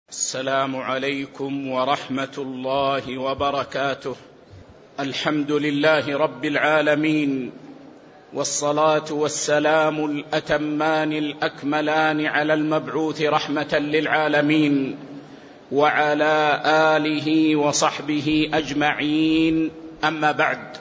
السلام عليكم ورحمة الله وبركاته. الحمد لله رب العالمين، والصلاة والسلام الأتمان الأكملان على المبعوث رحمة للعالمين وعلى آله وصحبه أجمعين. أما بعد،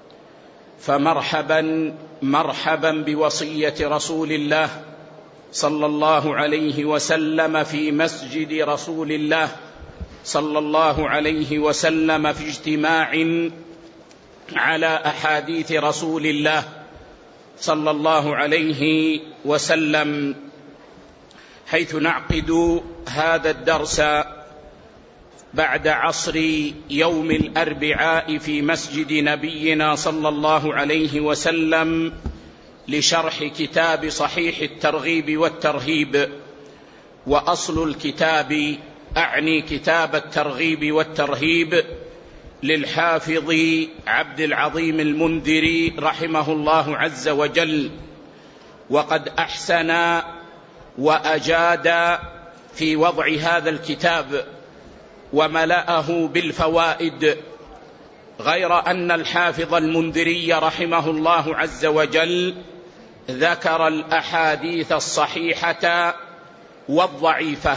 فمرحبا مرحبا بوصية رسول الله صلى الله عليه وسلم في مسجد رسول الله صلى الله عليه وسلم، في اجتماع على أحاديث رسول الله صلى الله عليه وسلم، حيث نعقد هذا الدرس بعد عصر يوم الأربعاء في مسجد نبينا صلى الله عليه وسلم لشرح كتاب صحيح الترغيب والترهيب. وأصل الكتاب، أعني كتاب الترغيب والترهيب، للحافظ عبد العظيم المنذري رحمه الله عز وجل، وقد أحسن وأجاد في وضع هذا الكتاب وملأه بالفوائد، غير أن الحافظ المنذري رحمه الله عز وجل ذكر الأحاديث الصحيحة والضعيفة.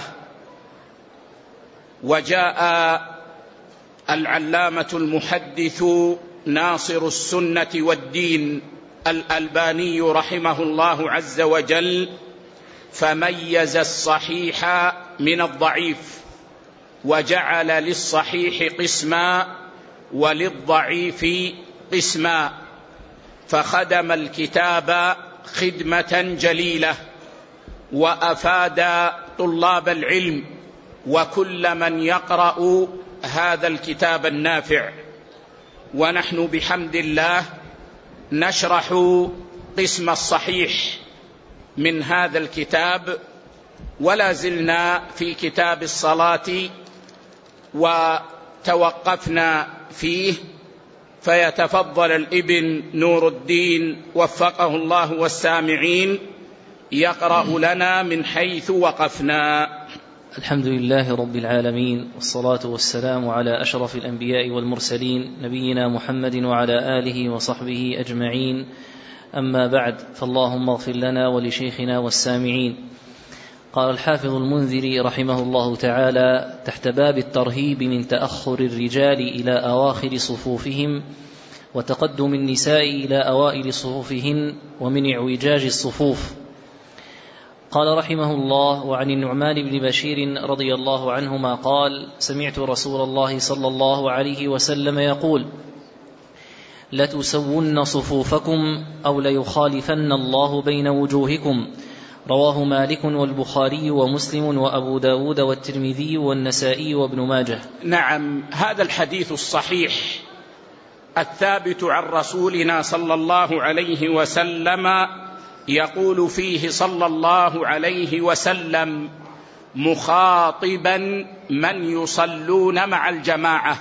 وجاء العلامة المحدث ناصر السنة والدين الألباني رحمه الله عز وجل فميز الصحيح من الضعيف، وجعل للصحيح قسما وللضعيف قسما، فخدم الكتاب خدمة جليلة، وأفاد طلاب العلم وكل من يقرأ هذا الكتاب النافع. ونحن بحمد الله نشرح قسم الصحيح من هذا الكتاب، ولا زلنا في كتاب الصلاة وتوقفنا فيه، فيتفضل الابن نور الدين وفقه الله والسامعين يقرأ لنا من حيث وقفنا. الحمد لله رب العالمين، والصلاة والسلام على أشرف الأنبياء والمرسلين، نبينا محمد وعلى آله وصحبه أجمعين. أما بعد، فاللهم اغفر لنا ولشيخنا والسامعين. قال الحافظ المنذري رحمه الله تعالى تحت باب الترهيب من تأخر الرجال إلى أواخر صفوفهم، وتقدم النساء إلى أوائل صفوفهن، ومن اعوجاج الصفوف. قال رحمه الله: وعن النعمان بن بشير رضي الله عنهما قال: سمعت رسول الله صلى الله عليه وسلم يقول: لتسون صفوفكم أو ليخالفن الله بين وجوهكم. رواه مالك والبخاري ومسلم وأبو داود والترمذي والنسائي وابن ماجه. نعم، هذا الحديث الصحيح الثابت عن رسولنا صلى الله عليه وسلم يقول فيه صلى الله عليه وسلم مخاطبا من يصلون مع الجماعة: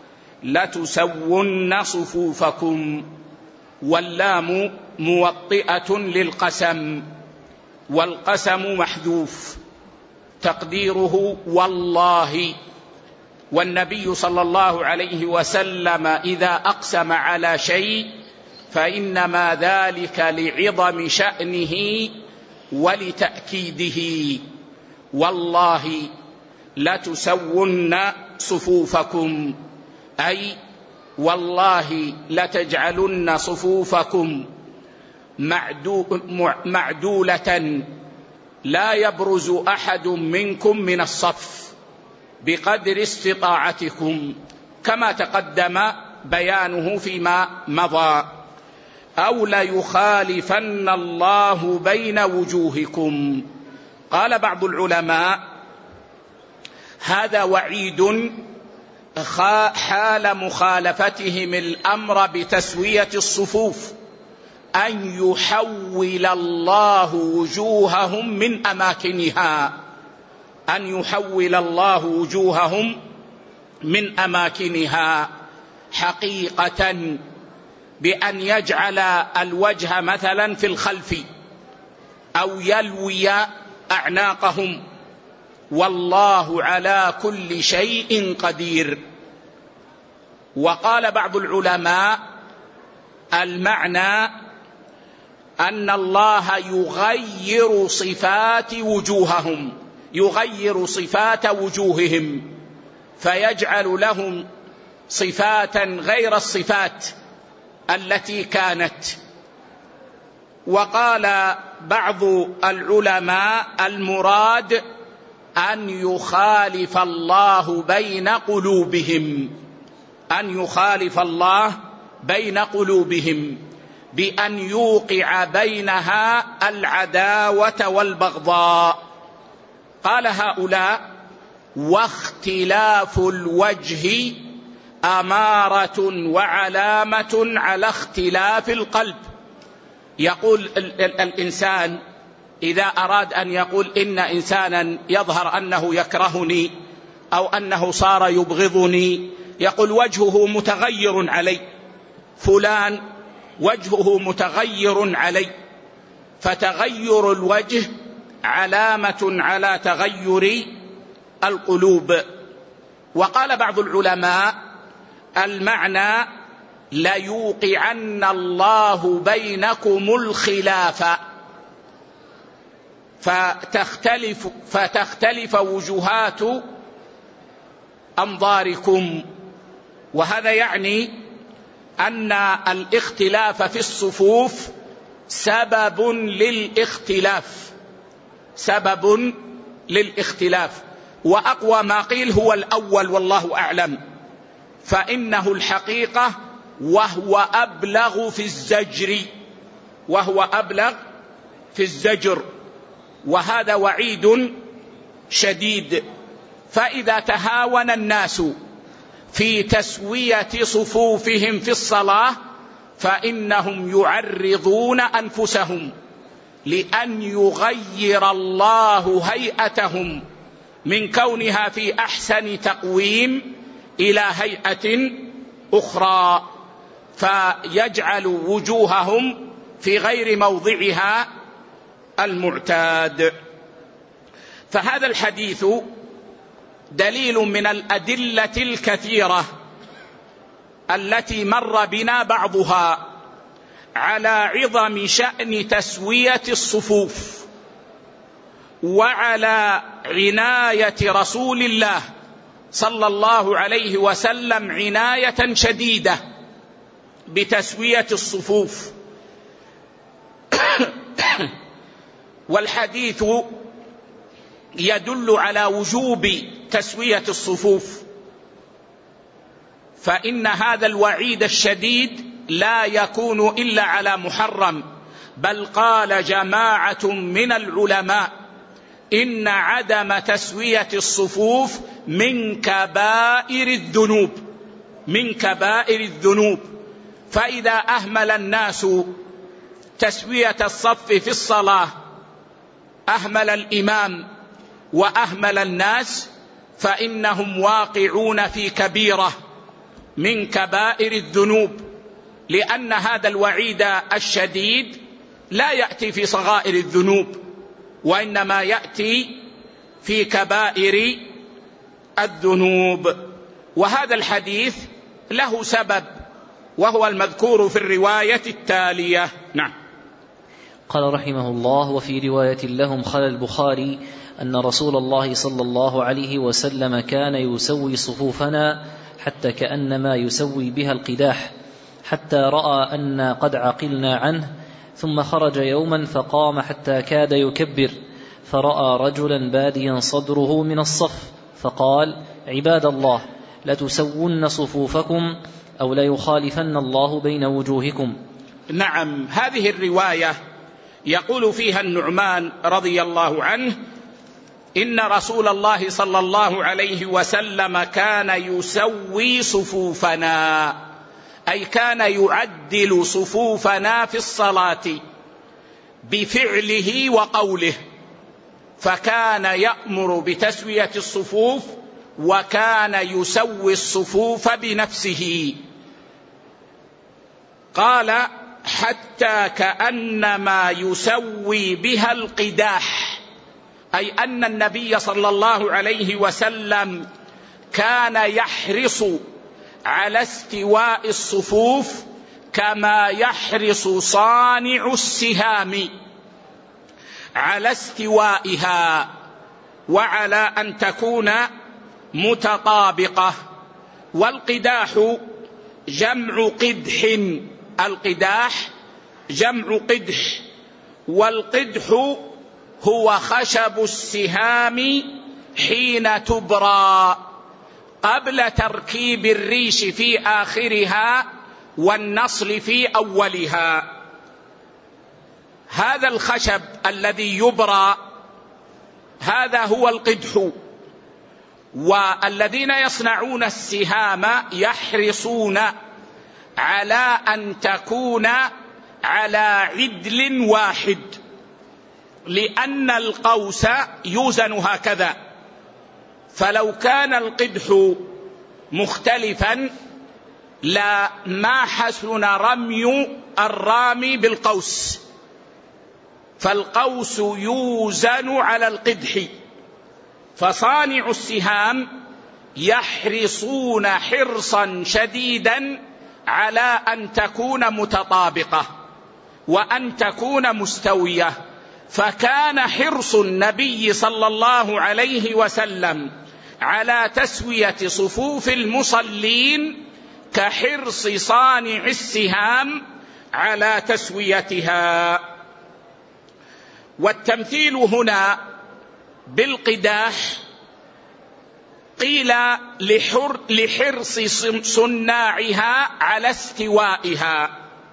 لتسون صفوفكم. واللام موطئة للقسم، والقسم محذوف تقديره والله. والنبي صلى الله عليه وسلم إذا أقسم على شيء فإنما ذلك لعظم شأنه ولتأكيده. والله لتسون صفوفكم، أي والله لتجعلن صفوفكم معدولة، لا يبرز أحد منكم من الصف بقدر استطاعتكم، كما تقدم بيانه فيما مضى. أو ليخالفن الله بين وجوهكم. قال بعض العلماء: هذا وعيد حال مخالفتهم الأمر بتسوية الصفوف، أن يحول الله وجوههم من أماكنها، أن يحول الله وجوههم من أماكنها حقيقة، بأن يجعل الوجه مثلا في الخلف، أو يلوي أعناقهم، والله على كل شيء قدير. وقال بعض العلماء المعنى أن الله يغير صفات وجوههم، يغير صفات وجوههم، فيجعل لهم صفات غير الصفات التي كانت. وقال بعض العلماء المراد أن يخالف الله بين قلوبهم، أن يخالف الله بين قلوبهم بأن يوقع بينها العداوة والبغضاء. قال هؤلاء: واختلاف الوجه أمارة وعلامة على اختلاف القلب. يقول الإنسان إذا أراد أن يقول إن إنسانا يظهر أنه يكرهني أو أنه صار يبغضني، يقول وجهه متغير علي، فلان وجهه متغير علي، فتغير الوجه علامة على تغير القلوب. وقال بعض العلماء المعنى: ليوقعن الله بينكم الخلاف فتختلف وجهات أنظاركم. وهذا يعني أن الاختلاف في الصفوف سبب للاختلاف، وأقوى ما قيل هو الأول والله أعلم، فإنه الحقيقة وهو أبلغ في الزجر، وهذا وعيد شديد. فإذا تهاون الناس في تسوية صفوفهم في الصلاة فإنهم يعرضون أنفسهم لأن يغير الله هيئتهم من كونها في أحسن تقويم إلى هيئة أخرى، فيجعل وجوههم في غير موضعها المعتاد. فهذا الحديث دليل من الأدلة الكثيرة التي مر بنا بعضها على عظم شأن تسوية الصفوف، وعلى عناية رسول الله صلى الله عليه وسلم عناية شديدة بتسوية الصفوف. والحديث يدل على وجوب تسوية الصفوف، فإن هذا الوعيد الشديد لا يكون إلا على محرم، بل قال جماعة من العلماء إن عدم تسوية الصفوف من كبائر الذنوب. فإذا أهمل الناس تسوية الصف في الصلاة، أهمل الإمام وأهمل الناس، فإنهم واقعون في كبيرة من كبائر الذنوب، لأن هذا الوعيد الشديد لا يأتي في صغائر الذنوب، وإنما يأتي في كبائر الذنوب. وهذا الحديث له سبب، وهو المذكور في الرواية التالية. نعم. قال رحمه الله: وفي رواية لهم خلى البخاري أن رسول الله صلى الله عليه وسلم كان يسوي صفوفنا حتى كأنما يسوي بها القداح، حتى رأى أن قد عقلنا عنه، ثم خرج يوما فقام حتى كاد يكبر، فرأى رجلا باديا صدره من الصف، فقال: عباد الله، لتسون صفوفكم أو ليخالفن الله بين وجوهكم. نعم، هذه الرواية يقول فيها النعمان رضي الله عنه: إن رسول الله صلى الله عليه وسلم كان يسوي صفوفنا، أي كان يعدل صفوفنا في الصلاة بفعله وقوله، فكان يأمر بتسوية الصفوف، وكان يسوي الصفوف بنفسه. قال: حتى كأنما يسوي بها القداح. أي أن النبي صلى الله عليه وسلم كان يحرص على استواء الصفوف كما يحرص صانع السهام على استوائها، وعلى أن تكون متطابقة. والقداح جمع قدح، القداح جمع قدح، والقدح هو خشب السهام حين تبرى قبل تركيب الريش في آخرها والنصل في أولها. هذا الخشب الذي يبرى هذا هو القدح. والذين يصنعون السهام يحرصون على أن تكون على عدل واحد، لأن القوس يوزن هكذا، فلو كان القدح مختلفا لما حسن رمي الرامي بالقوس، فالقوس يوزن على القدح. فصانع السهام يحرصون حرصا شديدا على أن تكون متطابقة وأن تكون مستوية. فكان حرص النبي صلى الله عليه وسلم على تسوية صفوف المصلين كحرص صانع السهام على تسويتها. والتمثيل هنا بالقداح قيل لحرص صناعها على استوائها،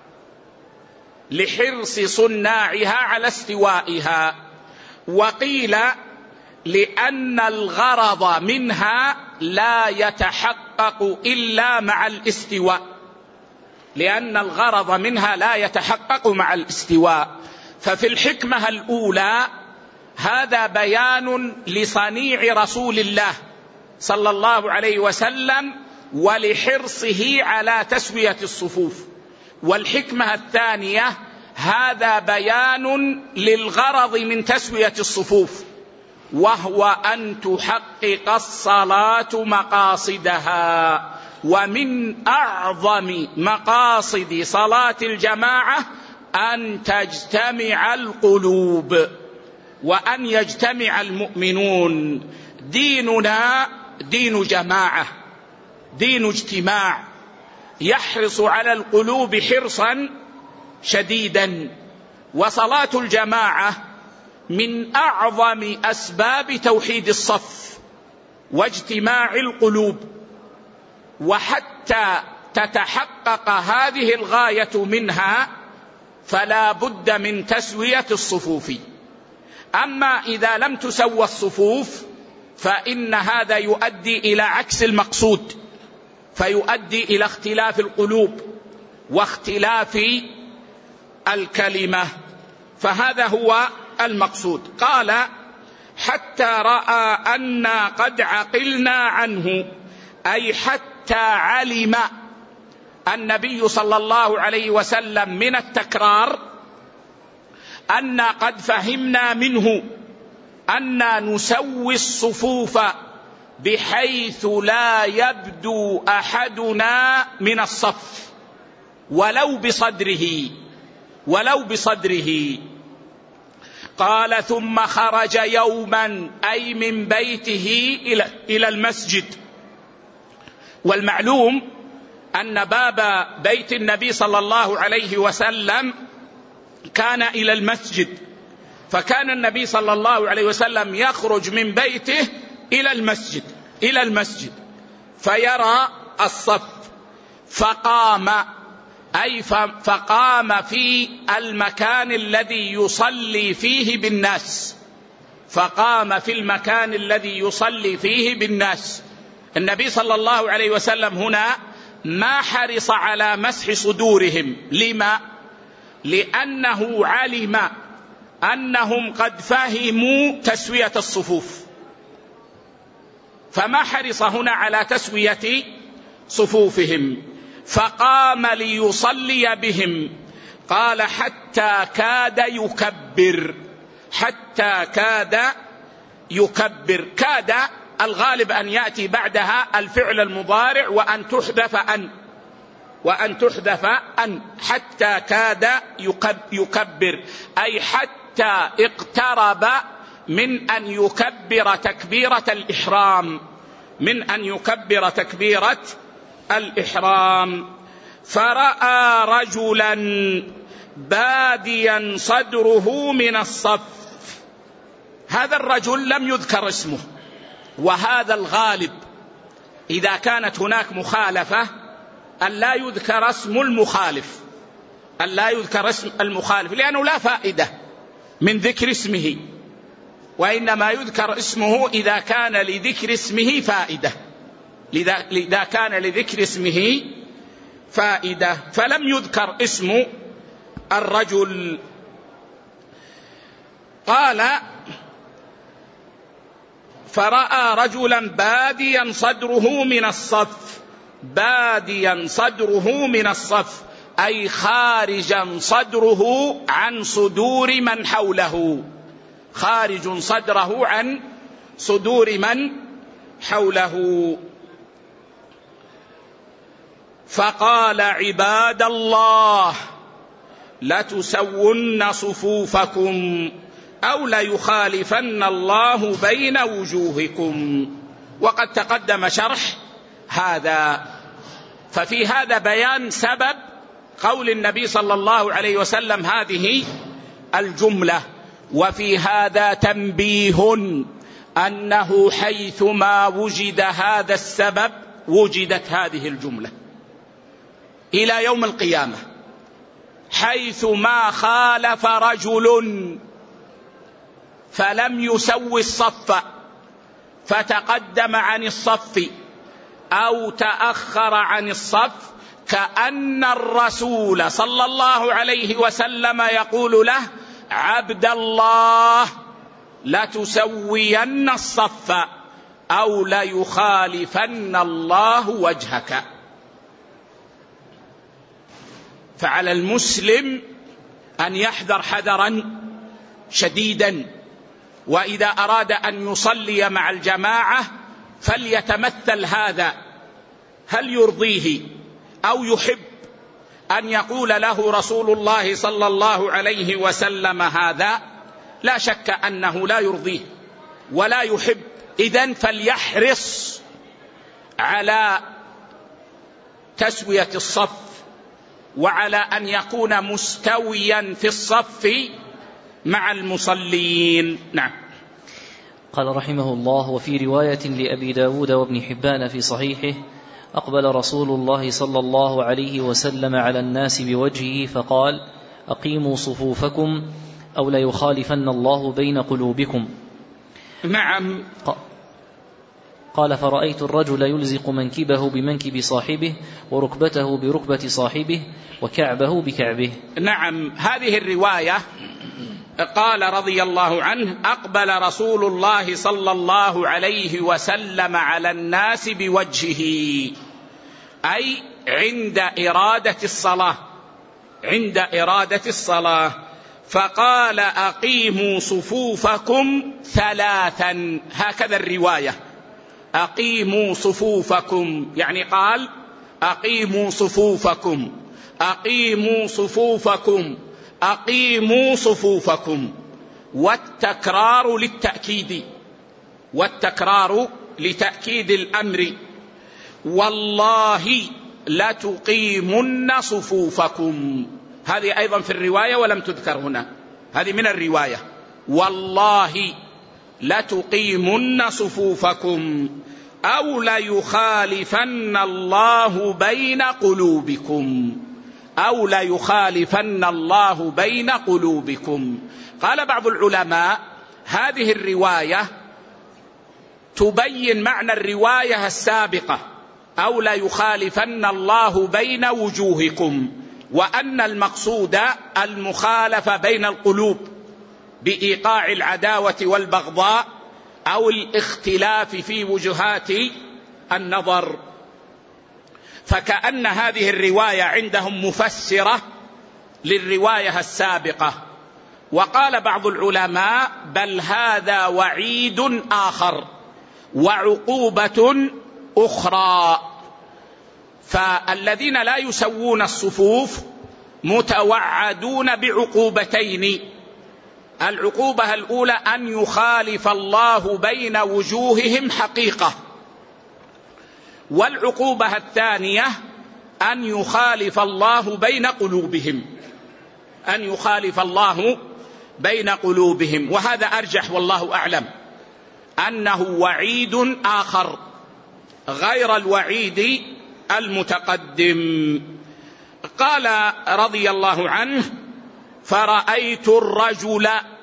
لحرص صناعها على استوائها، وقيل لأن الغرض منها لا يتحقق إلا مع الاستواء، لأن الغرض منها لا يتحقق مع الاستواء. ففي الحكمة الأولى هذا بيان لصنيع رسول الله صلى الله عليه وسلم ولحرصه على تسوية الصفوف. والحكمة الثانية هذا بيان للغرض من تسوية الصفوف، وهو أن تحقق الصلاة مقاصدها. ومن أعظم مقاصد صلاة الجماعة أن تجتمع القلوب وأن يجتمع المؤمنون. ديننا دين جماعة، دين اجتماع، يحرص على القلوب حرصا شديدا. وصلاة الجماعة من أعظم أسباب توحيد الصف واجتماع القلوب. وحتى تتحقق هذه الغاية منها فلا بد من تسوية الصفوف. أما إذا لم تسوى الصفوف فإن هذا يؤدي إلى عكس المقصود، فيؤدي إلى اختلاف القلوب واختلاف الكلمة، فهذا هو المقصود. قال حتى رأى أنا قد عقلنا عنه، أي حتى علم النبي صلى الله عليه وسلم من التكرار أن قد فهمنا منه أن نسوي الصفوف بحيث لا يبدو أحدنا من الصف ولو بصدره. قال ثم خرج يوما، أي من بيته إلى المسجد. والمعلوم أن باب بيت النبي صلى الله عليه وسلم كان إلى المسجد، فكان النبي صلى الله عليه وسلم يخرج من بيته إلى المسجد فيرى الصف، فقام في المكان الذي يصلي فيه بالناس، فقام في المكان الذي يصلي فيه بالناس. النبي صلى الله عليه وسلم هنا ما حرص على مسح صدورهم. لما؟ لأنه علم أنهم قد فهموا تسوية الصفوف، فما حرص هنا على تسوية صفوفهم. فقام ليصلي بهم. قال حتى كاد يكبر. كاد الغالب أن يأتي بعدها الفعل المضارع وأن تحذف أن حتى كاد يكبر، أي حتى اقترب من أن يكبر تكبيرة الإحرام. فرأى رجلا باديا صدره من الصف. هذا الرجل لم يذكر اسمه، وهذا الغالب إذا كانت هناك مخالفة أن لا يذكر اسم المخالف، لأنه لا فائدة من ذكر اسمه، وإنما يذكر اسمه إذا كان لذكر اسمه فائدة، إذا كان لذكر اسمه فائدة. فلم يذكر اسم الرجل. قال فرأى رجلا باديا صدره من الصف، أي خارجا صدره عن صدور من حوله، حوله. فقال عباد الله لتسون صفوفكم أو ليخالفن الله بين وجوهكم. وقد تقدم شرح هذا. ففي هذا بيان سبب قول النبي صلى الله عليه وسلم هذه الجملة، وفي هذا تنبيه أنه حيثما وجد هذا السبب وجدت هذه الجملة إلى يوم القيامة. حيثما خالف رجل فلم يسوي الصف فتقدم عن الصف أو تأخر عن الصف، كأن الرسول صلى الله عليه وسلم يقول له: عبد الله لتسوين الصف أو ليخالفن الله وجهك. فعلى المسلم أن يحذر حذرا شديدا، وإذا أراد أن يصلي مع الجماعة فليتمثل هذا. هل يرضيه أو يحب أن يقول له رسول الله صلى الله عليه وسلم هذا؟ لا شك أنه لا يرضيه ولا يحب. إذن فليحرص على تسوية الصف، وعلى أن يكون مستويا في الصف مع المصلين. نعم. قال رحمه الله: وفي رواية لأبي داود وابن حبان في صحيحه: أقبل رسول الله صلى الله عليه وسلم على الناس بوجهه فقال: أقيموا صفوفكم أو ليخالفن الله بين قلوبكم. نعم. قال: فرأيت الرجل يلزق منكبه بمنكب صاحبه وركبته بركبة صاحبه وكعبه بكعبه. نعم. هذه الرواية قال رضي الله عنه: أقبل رسول الله صلى الله عليه وسلم على الناس بوجهه، أي عند إرادة الصلاة، فقال: أقيموا صفوفكم ثلاثا. هكذا الرواية: أقيموا صفوفكم، يعني قال: أقيموا صفوفكم، أقيموا صفوفكم، أقيموا صفوفكم. والتكرار لتأكيد الأمر. والله لتقيمن صفوفكم. هذه أيضا في الرواية ولم تذكر هنا، هذه من الرواية: والله لتقيمن صفوفكم أو ليخالفن الله بين قلوبكم، أو ليخالفن الله بين قلوبكم. قال بعض العلماء: هذه الرواية تبين معنى الرواية السابقة: أو ليخالفن الله بين وجوهكم، وأن المقصود المخالفة بين القلوب بإيقاع العداوة والبغضاء أو الاختلاف في وجهات النظر. فكأن هذه الرواية عندهم مفسرة للرواية السابقة، وقال بعض العلماء بل هذا وعيد آخر وعقوبة أخرى. فالذين لا يسوون الصفوف متوعدون بعقوبتين: العقوبة الأولى أن يخالف الله بين وجوههم حقيقة، والعقوبة الثانية أن يخالف الله بين قلوبهم، أن يخالف الله بين قلوبهم. وهذا أرجح والله أعلم، أنه وعيد آخر غير الوعيد المتقدم. قال رضي الله عنه: فرأيت الرجل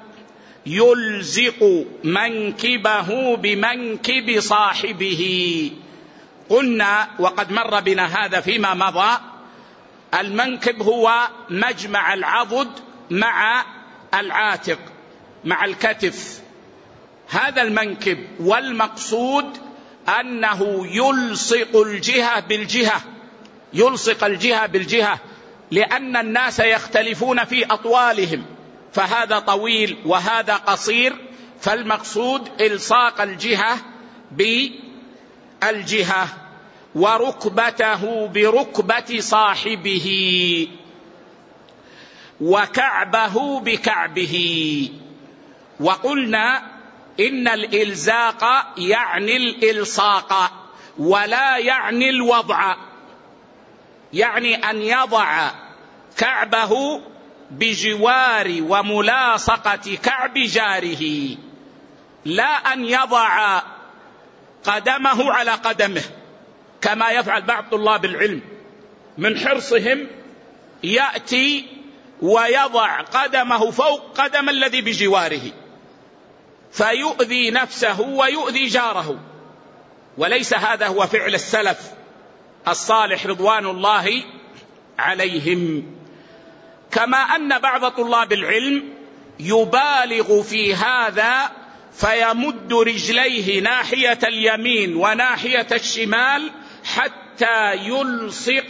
يلزق منكبه بمنكب صاحبه. قلنا وقد مر بنا هذا فيما مضى، المنكب هو مجمع العضد مع العاتق مع الكتف، هذا المنكب. والمقصود أنه يلصق الجهة بالجهة، يلصق الجهة بالجهة، لأن الناس يختلفون في أطوالهم، فهذا طويل وهذا قصير، فالمقصود إلصاق الجهة بالجهة. وركبته بركبة صاحبه، وكعبه بكعبه. وقلنا إن الإلزاق يعني الإلصاق ولا يعني الوضع، يعني أن يضع كعبه بجوار وملاصقة كعب جاره، لا أن يضع قدمه على قدمه كما يفعل بعض طلاب العلم من حرصهم، يأتي ويضع قدمه فوق قدم الذي بجواره فيؤذي نفسه ويؤذي جاره، وليس هذا هو فعل السلف الصالح رضوان الله عليهم. كما أن بعض طلاب العلم يبالغ في هذا فيمد رجليه ناحية اليمين وناحية الشمال حتى يلصق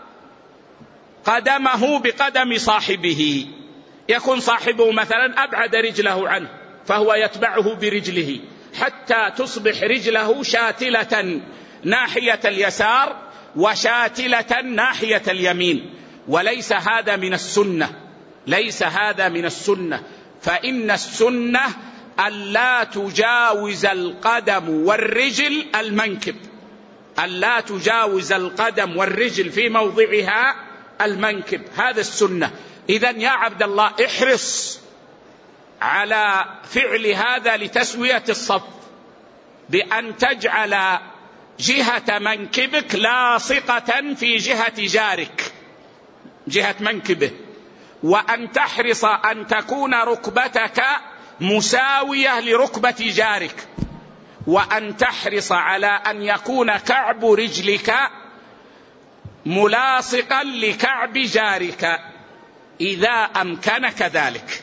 قدمه بقدم صاحبه، يكون صاحبه مثلا أبعد رجله عنه فهو يتبعه برجله حتى تصبح رجله شاتلة ناحية اليسار وشاتلة ناحية اليمين. وليس هذا من السنة، ليس هذا من السنة، فإن السنة ألا تجاوز القدم والرجل المنكب، ألا تجاوز القدم والرجل في موضعها المنكب، هذا السنة. إذن يا عبد الله احرص على فعل هذا لتسوية الصف، بأن تجعل جهة منكبك لاصقة في جهة جارك، جهة منكبه، وأن تحرص أن تكون ركبتك مساوية لركبة جارك، وأن تحرص على أن يكون كعب رجلك ملاصقا لكعب جارك إذا أمكنك ذلك،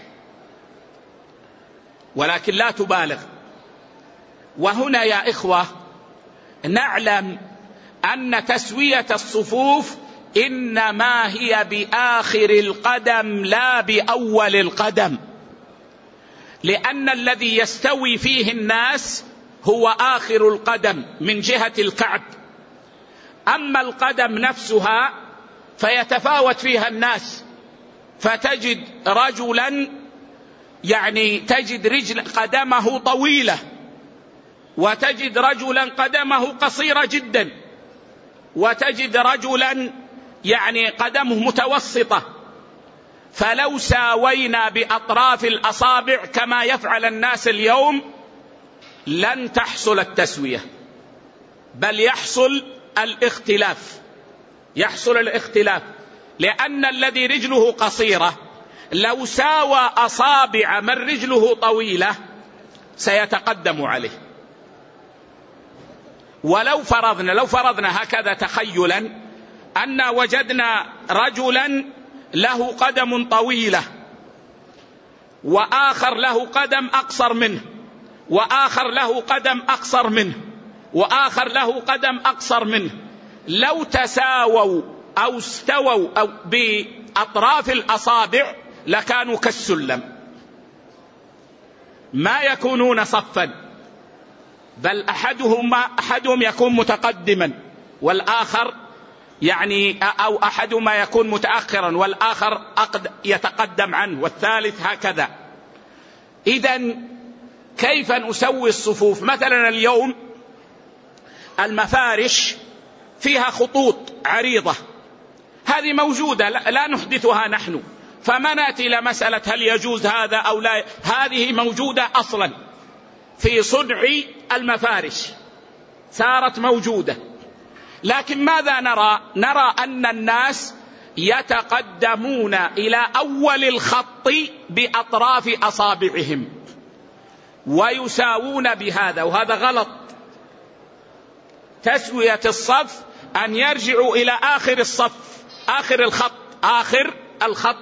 ولكن لا تبالغ. وهنا يا إخوة نعلم أن تسوية الصفوف إنما هي بآخر القدم لا بأول القدم، لأن الذي يستوي فيه الناس هو آخر القدم من جهة الكعب، أما القدم نفسها فيتفاوت فيها الناس، فتجد رجلا تجد رجل قدمه طويلة، وتجد رجلا قدمه قصيرة جدا، وتجد رجلا قدمه متوسطة. فلو ساوينا بأطراف الأصابع كما يفعل الناس اليوم لن تحصل التسوية، بل يحصل الاختلاف، يحصل الاختلاف، لأن الذي رجله قصيرة لو ساوى أصابع من رجله طويلة سيتقدم عليه. ولو فرضنا هكذا تخيلا أن وجدنا رجلا له قدم طويلة وآخر له قدم أقصر منه، وآخر له قدم أقصر منه، وآخر له قدم أقصر منه، لو تساووا أو استووا أو بأطراف الأصابع لكانوا كالسلم، ما يكونون صفا، بل أحدهم يكون متقدما والآخر أو أحدهما يكون متأخرا والآخر يتقدم عنه والثالث هكذا. إذن كيف نسوي الصفوف؟ مثلا اليوم المفارش فيها خطوط عريضة، هذه موجودة لا نحدثها نحن، فما نأتي إلى مسألة هل يجوز هذا أو لا، هذه موجودة أصلا في صنع المفارش، صارت موجودة. لكن ماذا نرى؟ نرى أن الناس يتقدمون إلى أول الخط بأطراف أصابعهم ويساوون بهذا، وهذا غلط. تسوية الصف أن يرجعوا إلى آخر الصف، آخر الخط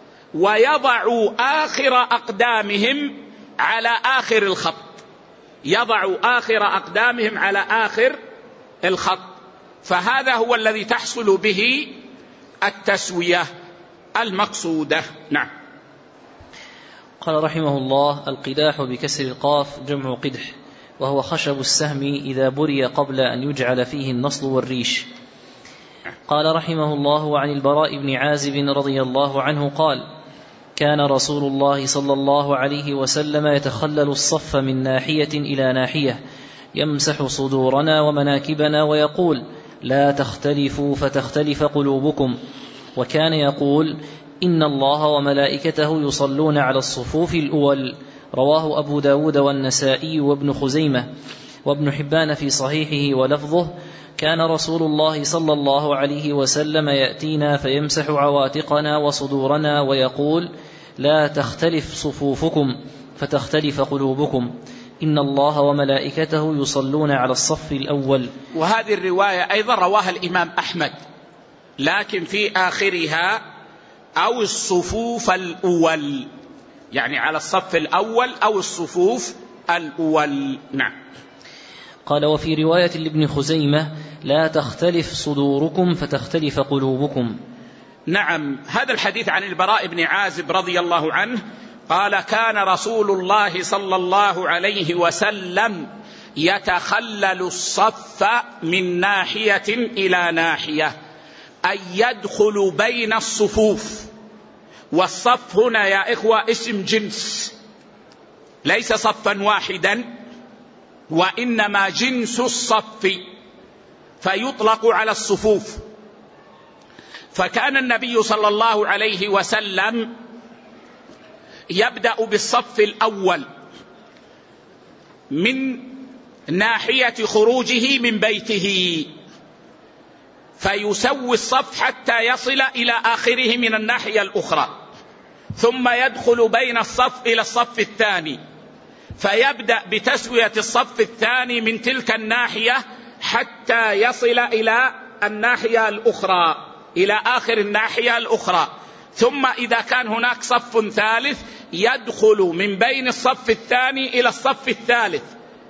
ويضعوا آخر أقدامهم على آخر الخط، يضعوا آخر أقدامهم على آخر الخط، فهذا هو الذي تحصل به التسوية المقصودة. نعم. قال رحمه الله: القداح بكسر القاف جمع قدح، وهو خشب السهم إذا بري قبل أن يجعل فيه النصل والريش. قال رحمه الله: وعن البراء بن عازب رضي الله عنه قال: كان رسول الله صلى الله عليه وسلم يتخلل الصف من ناحية إلى ناحية، يمسح صدورنا ومناكبنا ويقول: لا تختلفوا فتختلف قلوبكم. وكان يقول: إن الله وملائكته يصلون على الصفوف الأول. رواه أبو داود والنسائي وابن خزيمة وابن حبان في صحيحه، ولفظه: كان رسول الله صلى الله عليه وسلم يأتينا فيمسح عواتقنا وصدورنا ويقول: لا تختلف صفوفكم فتختلف قلوبكم، إن الله وملائكته يصلون على الصف الأول. وهذه الرواية أيضا رواها الإمام أحمد، لكن في آخرها أو الصفوف الأول، يعني على الصف الأول أو الصفوف الأول. نعم. قال: وفي رواية لابن خزيمة: لا تختلف صدوركم فتختلف قلوبكم. نعم. هذا الحديث عن البراء بن عازب رضي الله عنه قال: كان رسول الله صلى الله عليه وسلم يتخلل الصف من ناحية إلى ناحية، أي يدخل بين الصفوف. والصف هنا يا إخوة اسم جنس، ليس صفا واحدا، وإنما جنس الصف، فيطلق على الصفوف. فكان النبي صلى الله عليه وسلم يبدأ بالصف الأول من ناحية خروجه من بيته، فيسوي الصف حتى يصل إلى آخره من الناحية الأخرى، ثم يدخل بين الصف إلى الصف الثاني، فيبدأ بتسوية الصف الثاني من تلك الناحية حتى يصل إلى الناحية الأخرى، إلى آخر الناحية الأخرى. ثم إذا كان هناك صف ثالث يدخل من بين الصف الثاني إلى الصف الثالث،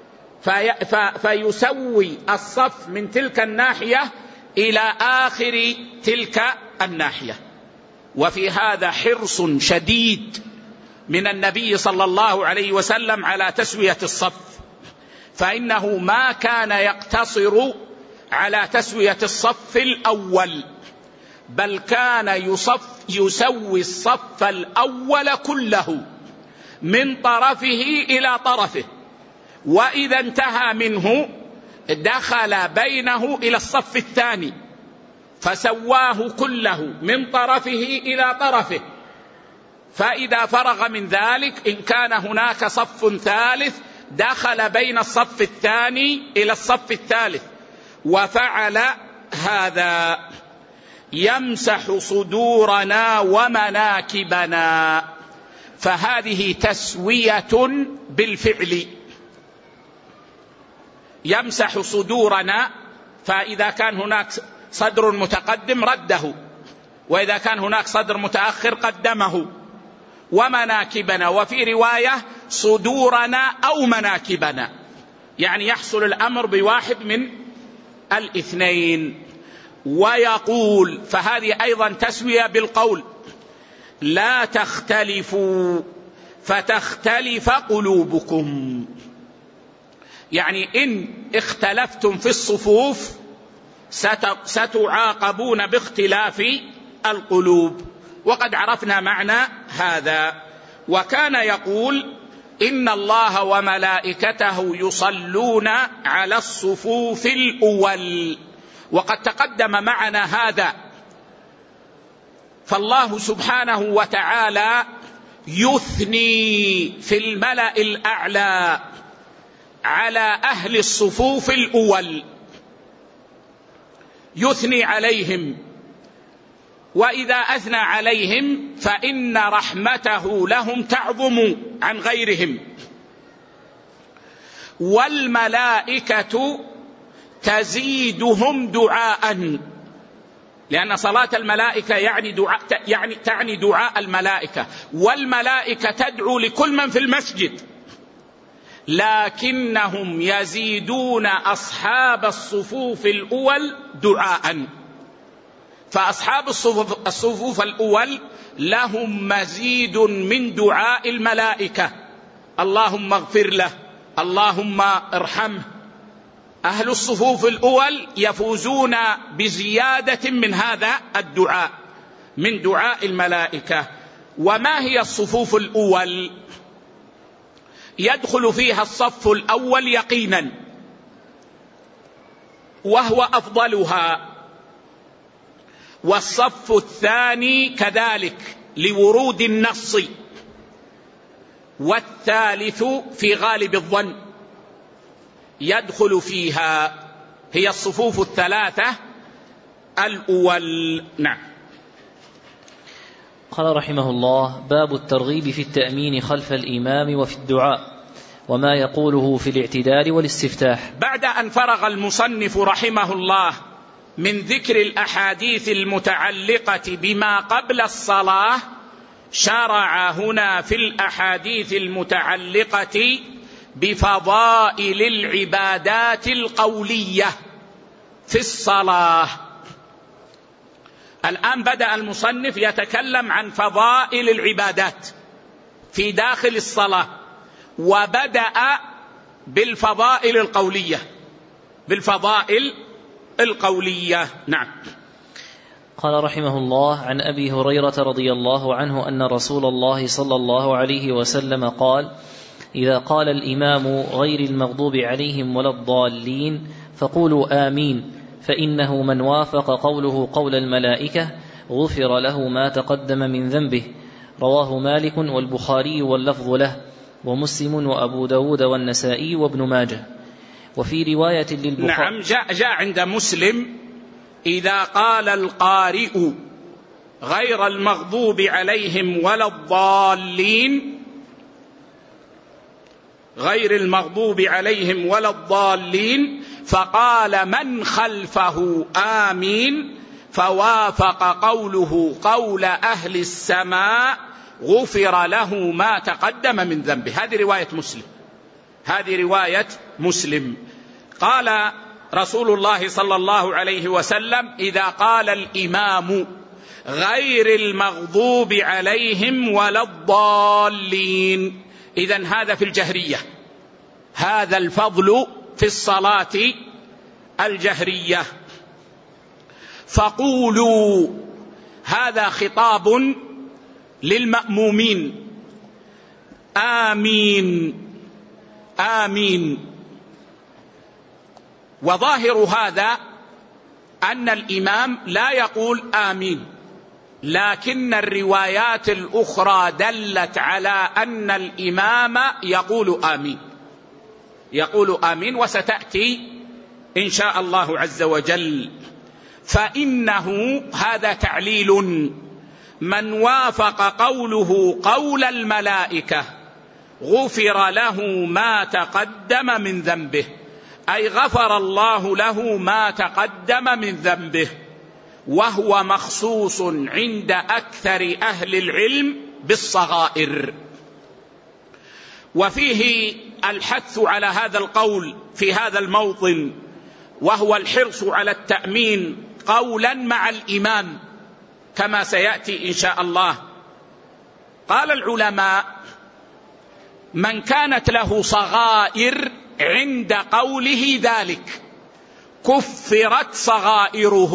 فيسوي الصف من تلك الناحية إلى آخر تلك الناحية. وفي هذا حرص شديد من النبي صلى الله عليه وسلم على تسوية الصف، فإنه ما كان يقتصر على تسوية الصف الأول، بل كان يسوي الصف الأول كله من طرفه إلى طرفه، وإذا انتهى منه دخل بينه إلى الصف الثاني فسواه كله من طرفه إلى طرفه. فإذا فرغ من ذلك إن كان هناك صف ثالث دخل بين الصف الثاني إلى الصف الثالث. وفعل هذا: يمسح صدورنا ومناكبنا، فهذه تسوية بالفعل. يمسح صدورنا، فإذا كان هناك صدر متقدم رده، وإذا كان هناك صدر متأخر قدمه. ومناكبنا، وفي رواية صدورنا أو مناكبنا، يعني يحصل الأمر بواحد من الاثنين. ويقول، فهذه أيضا تسوية بالقول: لا تختلفوا فتختلف قلوبكم. يعني إن اختلفتم في الصفوف ستعاقبون باختلاف القلوب، وقد عرفنا معنى هذا. وكان يقول: إن الله وملائكته يصلون على الصفوف الأول، وقد تقدم معنا هذا. فالله سبحانه وتعالى يثني في الملأ الأعلى على أهل الصفوف الأول، يثني عليهم، وإذا أثنى عليهم فإن رحمته لهم تعظم عن غيرهم. والملائكة تزيدهم دعاء، لأن صلاة الملائكة تعني دعاء الملائكة، والملائكة تدعو لكل من في المسجد، لكنهم يزيدون أصحاب الصفوف الأول دعاء. فأصحاب الصفوف الأول لهم مزيد من دعاء الملائكة: اللهم اغفر له، اللهم ارحمه. أهل الصفوف الأول يفوزون بزيادة من هذا الدعاء، من دعاء الملائكة. وما هي الصفوف الأول؟ يدخل فيها الصف الأول يقينا، وهو أفضلها، والصف الثاني كذلك لورود النص، والثالث في غالب الظن يدخل فيها. هي الصفوف الثلاثة الأول. نعم. قال رحمه الله: باب الترغيب في التأمين خلف الإمام وفي الدعاء، وما يقوله في الاعتدال والاستفتاح. بعد أن فرغ المصنف رحمه الله من ذكر الأحاديث المتعلقة بما قبل الصلاة، شرع هنا في الأحاديث المتعلقة بفضائل العبادات القولية في الصلاة. الآن بدأ المصنف يتكلم عن فضائل العبادات في داخل الصلاة، وبدأ بالفضائل القولية، بالفضائل القولية. نعم. قال رحمه الله: عن أبي هريرة رضي الله عنه أن رسول الله صلى الله عليه وسلم قال: إذا قال الإمام غير المغضوب عليهم ولا الضالين فقولوا آمين، فإنه من وافق قوله قول الملائكة غفر له ما تقدم من ذنبه. رواه مالك والبخاري واللفظ له، ومسلم وأبو داود والنسائي وابن ماجه. وفي رواية للبخاري. نعم، جاء عند مسلم: إذا قال القارئ غير المغضوب عليهم ولا الضالين، غير المغضوب عليهم ولا الضالين، فقال من خلفه آمين، فوافق قوله قول أهل السماء غفر له ما تقدم من ذنبه. هذه رواية مسلم، هذه رواية مسلم. قال رسول الله صلى الله عليه وسلم: إذا قال الإمام غير المغضوب عليهم ولا الضالين. إذن هذا في الجهرية، هذا الفضل في الصلاة الجهرية. فقولوا، هذا خطاب للمأمومين: آمين آمين. وظاهر هذا أن الإمام لا يقول آمين، لكن الروايات الأخرى دلت على أن الإمام يقول آمين، يقول آمين، وستأتي إن شاء الله عز وجل. فإنه هذا تعليل: من وافق قوله قول الملائكة غفر له ما تقدم من ذنبه، أي غفر الله له ما تقدم من ذنبه، وهو مخصوص عند أكثر أهل العلم بالصغائر. وفيه الحث على هذا القول في هذا الموطن، وهو الحرص على التأمين قولا مع الإمام كما سيأتي إن شاء الله. قال العلماء: من كانت له صغائر عند قوله ذلك كفرت صغائره،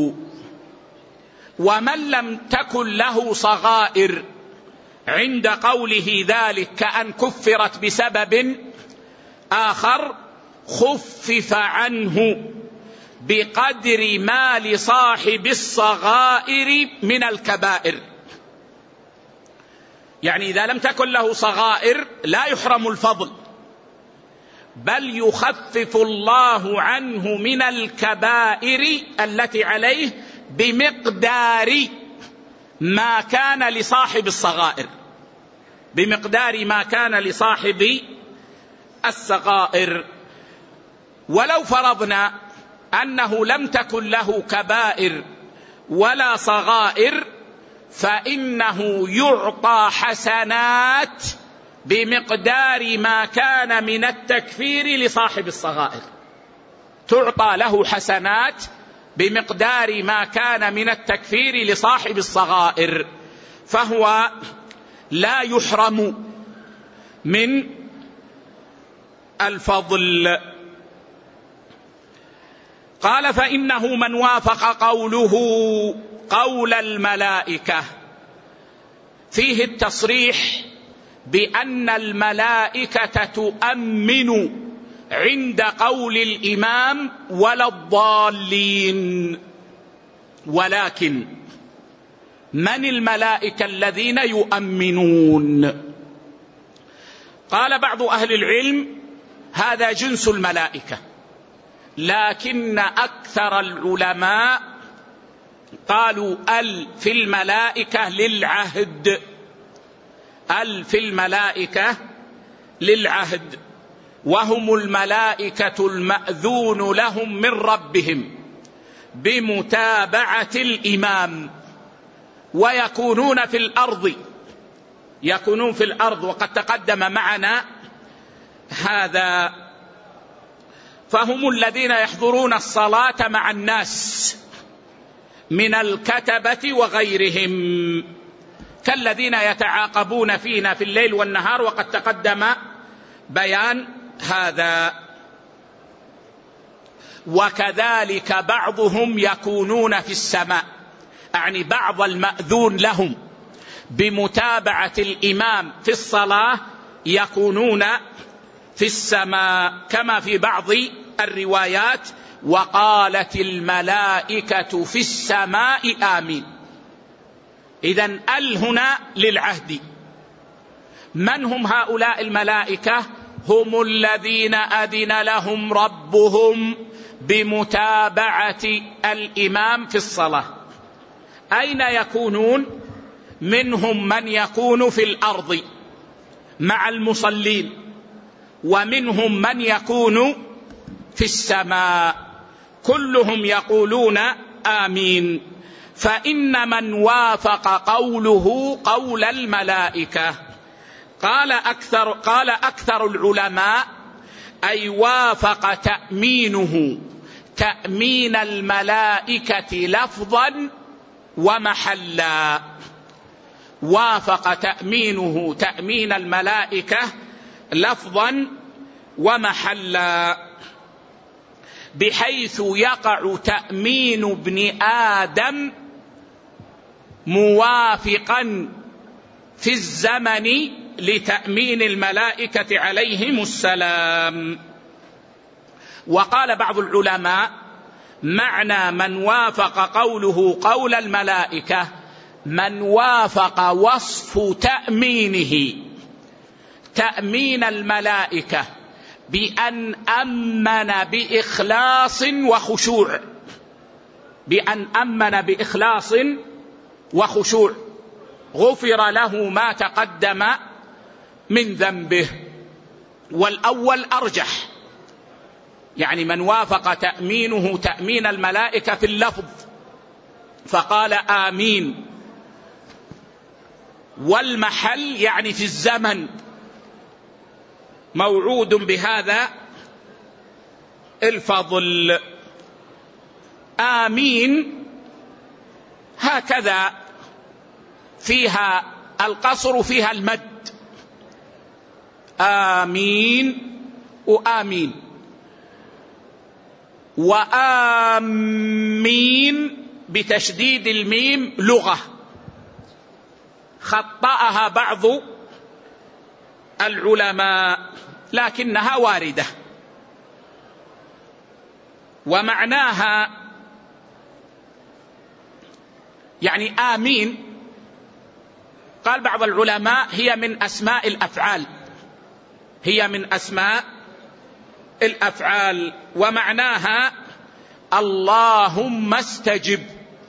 ومن لم تكن له صغائر عند قوله ذلك كأن كفرت بسبب آخر خفف عنه بقدر ما لصاحب الصغائر من الكبائر. يعني إذا لم تكن له صغائر لا يحرم الفضل، بل يخفف الله عنه من الكبائر التي عليه بمقدار ما كان لصاحب الصغائر، بمقدار ما كان لصاحب الصغائر. ولو فرضنا أنه لم تكن له كبائر ولا صغائر فإنه يعطى حسنات بمقدار ما كان من التكفير لصاحب الصغائر، تعطى له حسنات بمقدار ما كان من التكفير لصاحب الصغائر، فهو لا يحرم من الفضل. قال فإنه من وافق قوله قول الملائكة، فيه التصريح بأن الملائكة تؤمن عند قول الإمام ولا الضالين. ولكن من الملائكة الذين يؤمنون؟ قال بعض أهل العلم هذا جنس الملائكة، لكن أكثر العلماء قالوا في الملائكة للعهد، في الملائكة للعهد، وهم الملائكة المأذون لهم من ربهم بمتابعة الإمام، ويكونون في الأرض، يكونون في الأرض، وقد تقدم معنا هذا. فهم الذين يحضرون الصلاة مع الناس من الكتبة وغيرهم، كالذين يتعاقبون فينا في الليل والنهار، وقد تقدم بيان هذا. وكذلك بعضهم يكونون في السماء، يعني بعض المأذون لهم بمتابعة الإمام في الصلاة يكونون في السماء، كما في بعض الروايات وقالت الملائكة في السماء آمين. إذن هنا للعهد. من هم هؤلاء الملائكة؟ هم الذين أذن لهم ربهم بمتابعة الإمام في الصلاة. أين يكونون؟ منهم من يكون في الأرض مع المصلين، ومنهم من يكون في السماء، كلهم يقولون آمين. فإن من وافق قوله قول الملائكة، قال أكثر العلماء أي وافق تأمينه تأمين الملائكة لفظا ومحلا، وافق تأمينه تأمين الملائكة لفظا ومحلا، بحيث يقع تأمين ابن آدم موافقا في الزمن لتأمين الملائكة عليهم السلام. وقال بعض العلماء معنى من وافق قوله قول الملائكة من وافق وصف تأمينه تأمين الملائكة بأن أمن بإخلاص وخشوع، بأن أمن بإخلاص وخشوع غفر له ما تقدم من ذنبه. والأول أرجح، يعني من وافق تأمينه تأمين الملائكة في اللفظ فقال آمين، والمحل يعني في الزمن موعود بهذا الفضل. آمين هكذا فيها القصر فيها المد، آمين وآمين. وآمين بتشديد الميم لغة خطأها بعض العلماء لكنها واردة، ومعناها يعني آمين. قال بعض العلماء هي من أسماء الأفعال، هي من أسماء الأفعال، ومعناها اللهم استجب،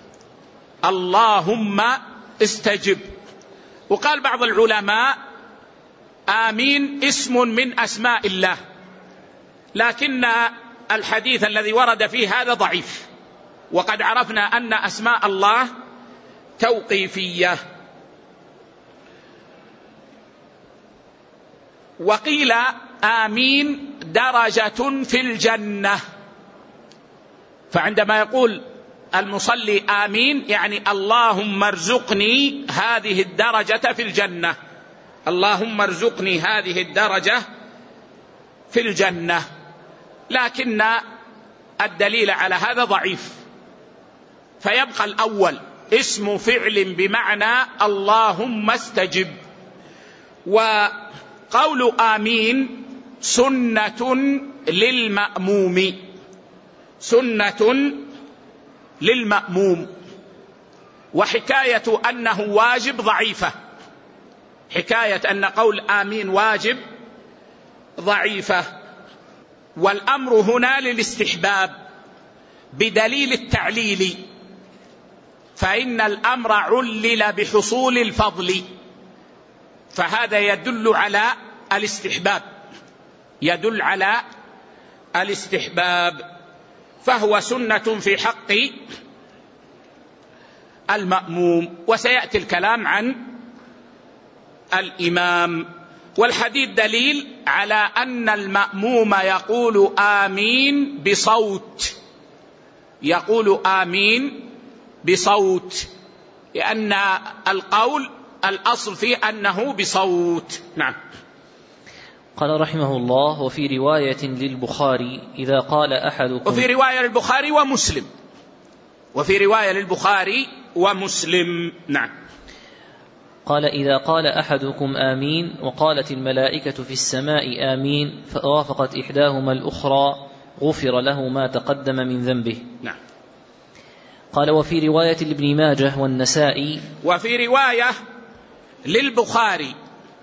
اللهم استجب. وقال بعض العلماء آمين اسم من أسماء الله، لكن الحديث الذي ورد فيه هذا ضعيف، وقد عرفنا أن أسماء الله توقيفية. وقيل آمين درجة في الجنة، فعندما يقول المصلي آمين يعني اللهم ارزقني هذه الدرجة في الجنة، اللهم ارزقني هذه الدرجة في الجنة، لكن الدليل على هذا ضعيف، فيبقى الأول اسم فعل بمعنى اللهم استجب. وقول آمين سنة للمأموم، سنة للمأموم، وحكاية أنه واجب ضعيفة، حكاية أن قول آمين واجب ضعيفة. والأمر هنا للاستحباب بدليل التعليل، فإن الأمر علل بحصول الفضل، فهذا يدل على الاستحباب، يدل على الاستحباب، فهو سنة في حق المأموم. وسيأتي الكلام عن الإمام. والحديث دليل على أن المأموم يقول آمين بصوت، يقول آمين بصوت، لأن القول الأصل فيه أنه بصوت. نعم. قال رحمه الله: وفي رواية للبخاري إذا قال أحدكم، وفي رواية للبخاري ومسلم، وفي رواية للبخاري ومسلم. نعم. قال: إذا قال أحدكم آمين وقالت الملائكة في السماء آمين فوافقت إحداهما الأخرى غفر له ما تقدم من ذنبه. نعم. قال: وفي رواية لابن ماجه والنسائي، وفي رواية للبخاري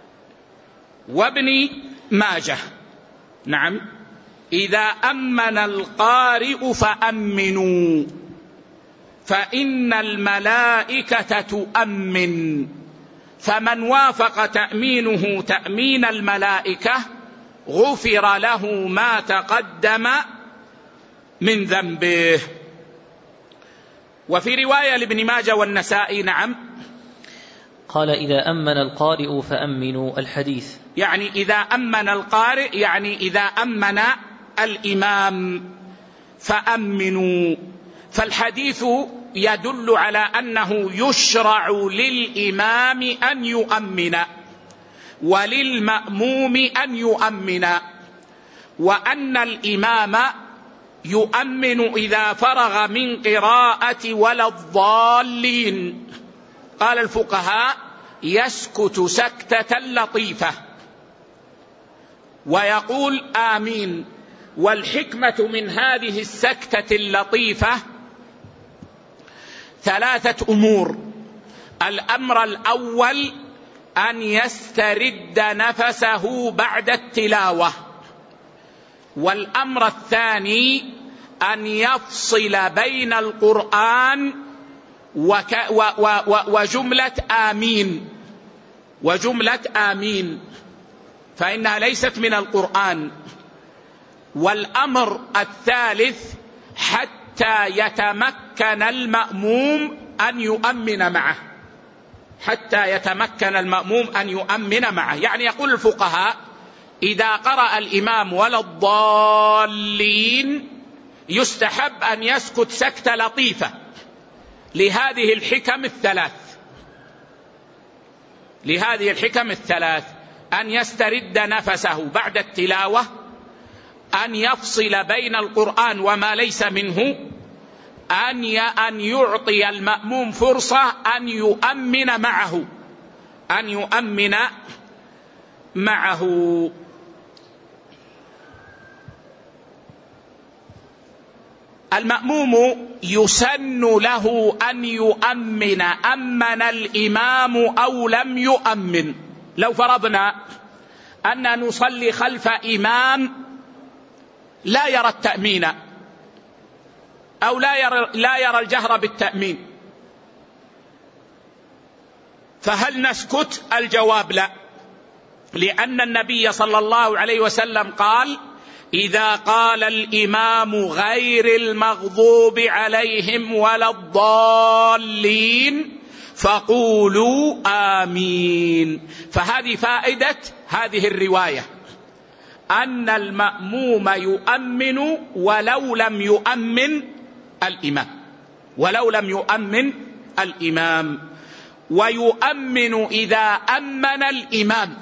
وابن ماجه، نعم، إذا أمن القارئ فأمنوا فإن الملائكة تؤمن، فمن وافق تأمينه تأمين الملائكة غفر له ما تقدم من ذنبه. وفي رواية لابن ماجه والنسائي، نعم، قال: إذا أمن القارئ فأمنوا، الحديث يعني إذا أمن القارئ يعني إذا أمن الإمام فأمنوا، فالحديث يدل على أنه يشرع للإمام أن يؤمن وللمأموم أن يؤمن، وأن الإمام يؤمن إذا فرغ من قراءة ولا الضالين. قال الفقهاء: يسكت سكتة لطيفة ويقول آمين. والحكمة من هذه السكتة اللطيفة ثلاثة أمور. الأمر الأول أن يسترد نفسه بعد التلاوة، والأمر الثاني أن يفصل بين القرآن وجملة آمين، وجملة آمين فإنها ليست من القرآن. والأمر الثالث حتى يتمكن المأموم أن يؤمن معه، حتى يتمكن المأموم أن يؤمن معه. يعني يقول الفقهاء: إذا قرأ الإمام ولا الضالين يستحب أن يسكت سكتة لطيفة لهذه الحكم الثلاث، لهذه الحكم الثلاث. أن يسترد نفسه بعد التلاوة، أن يفصل بين القرآن وما ليس منه، أن يعطي المأموم فرصة أن يؤمن معه. المأموم يسن له أن يؤمن، أمن الإمام أو لم يؤمن. لو فرضنا أن نصلي خلف إمام لا يرى التأمين أو لا يرى الجهر بالتأمين، فهل نسكت؟ الجواب لا، لأن النبي صلى الله عليه وسلم قال: إذا قال الإمام غير المغضوب عليهم ولا الضالين فقولوا آمين. فهذه فائدة هذه الرواية، أن المأموم يؤمن ولو لم يؤمن الإمام، ويؤمن إذا أمن الإمام،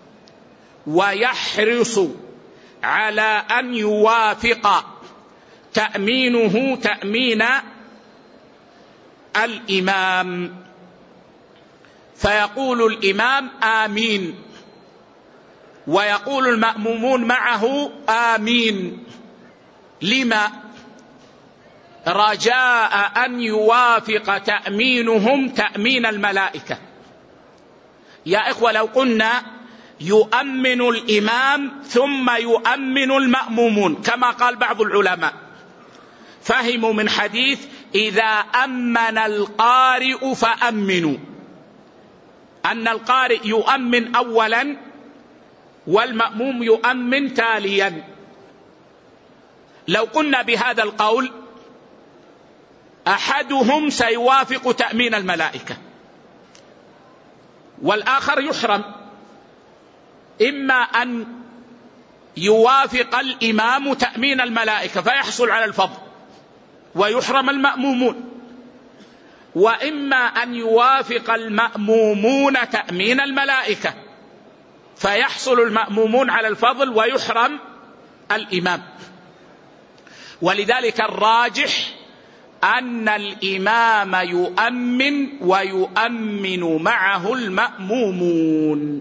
ويحرص على أن يوافق تأمينه تأمين الإمام، فيقول الإمام آمين ويقول المأمومون معه آمين. لما؟ رجاء أن يوافق تأمينهم تأمين الملائكة. يا إخوة، لو قلنا يؤمن الإمام ثم يؤمن المأمومون كما قال بعض العلماء، فهموا من حديث إذا أمن القارئ فأمنوا، أن القارئ يؤمن أولا والمأموم يؤمن تاليا. لو قلنا بهذا القول أحدهم سيوافق تأمين الملائكة والآخر يحرم، إما أن يوافق الإمام تأمين الملائكة فيحصل على الفضل ويحرم المأمومون، وإما أن يوافق المأمومون تأمين الملائكة فيحصل المأمومون على الفضل ويحرم الإمام. ولذلك الراجح أن الإمام يؤمن ويؤمن معه المأمومون.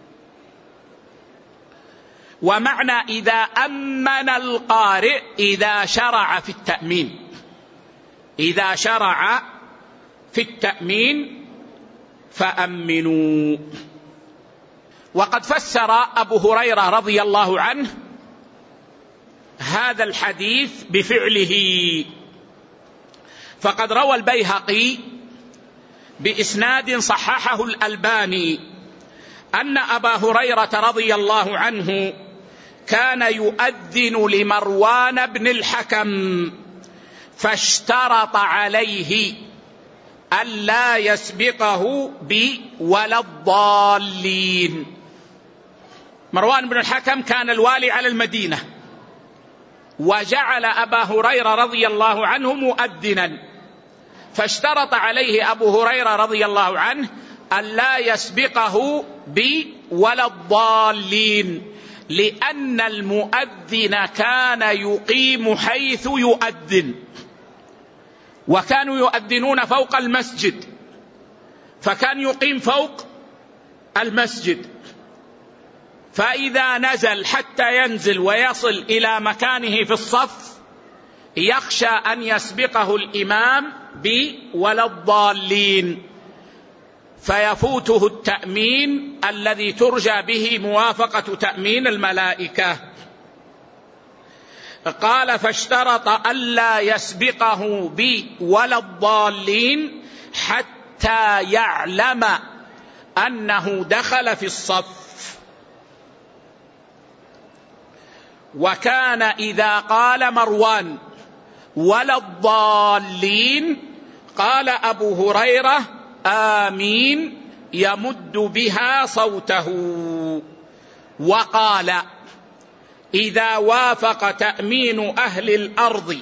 ومعنى إذا أمن القارئ إذا شرع في التأمين فأمنوا. وقد فسر أبو هريرة رضي الله عنه هذا الحديث بفعله، فقد روى البيهقي بإسناد صححه الألباني أن أبا هريرة رضي الله عنه كان يؤذن لمروان بن الحكم، فاشترط عليه ألا يسبقه ولا الضالين. مروان بن الحكم كان الوالي على المدينة، وجعل أبا هريرة رضي الله عنه مؤذنا، فاشترط عليه أبو هريرة رضي الله عنه ألا يسبقه ولا الضالين، لأن المؤذن كان يقيم حيث يؤذن، وكانوا يؤذنون فوق المسجد، فكان يقيم فوق المسجد، فإذا نزل حتى ينزل ويصل إلى مكانه في الصف يخشى أن يسبقه الإمام ولا الضالين فيفوته التأمين الذي ترجى به موافقة تأمين الملائكة. قال: فاشترط ألا يسبقه ولا الضالين حتى يعلم أنه دخل في الصف. وكان إذا قال مروان ولا الضالين قال أبو هريرة آمين يمد بها صوته. وقال: إذا وافق تأمين أهل الأرض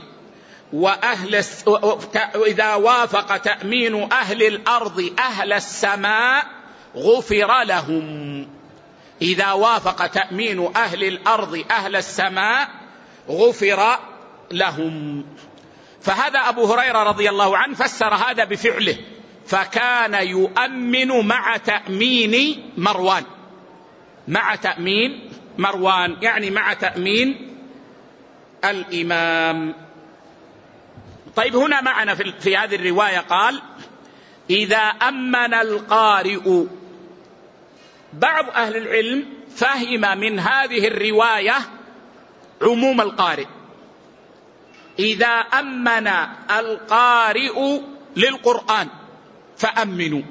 إذا وافق تأمين أهل الأرض أهل السماء غفر لهم. إذا وافق تأمين أهل الأرض أهل السماء غفر لهم. فهذا أبو هريرة رضي الله عنه فسر هذا بفعله، فكان يؤمن مع تأمين مروان، مع تأمين مروان يعني مع تأمين الإمام. طيب هنا معنا في هذه الرواية قال إذا أمن القارئ. بعض أهل العلم فهم من هذه الرواية عموم القارئ، إذا أمن القارئ للقرآن فأمنوا،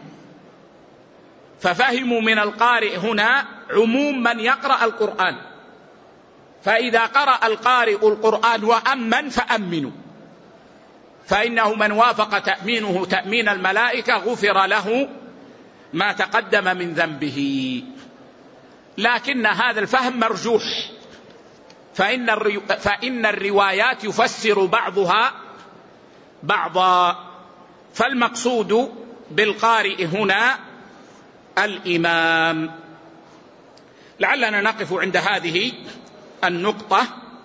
ففهموا من القارئ هنا عموم من يقرأ القرآن، فإذا قرأ القارئ القرآن وأمن فأمنوا، فإنه من وافق تأمينه تأمين الملائكة غفر له ما تقدم من ذنبه. لكن هذا الفهم مرجوح، فإن الروايات يفسر بعضها بعضا، فالمقصود بالقارئ هنا الإمام. لعلنا نقف عند هذه النقطة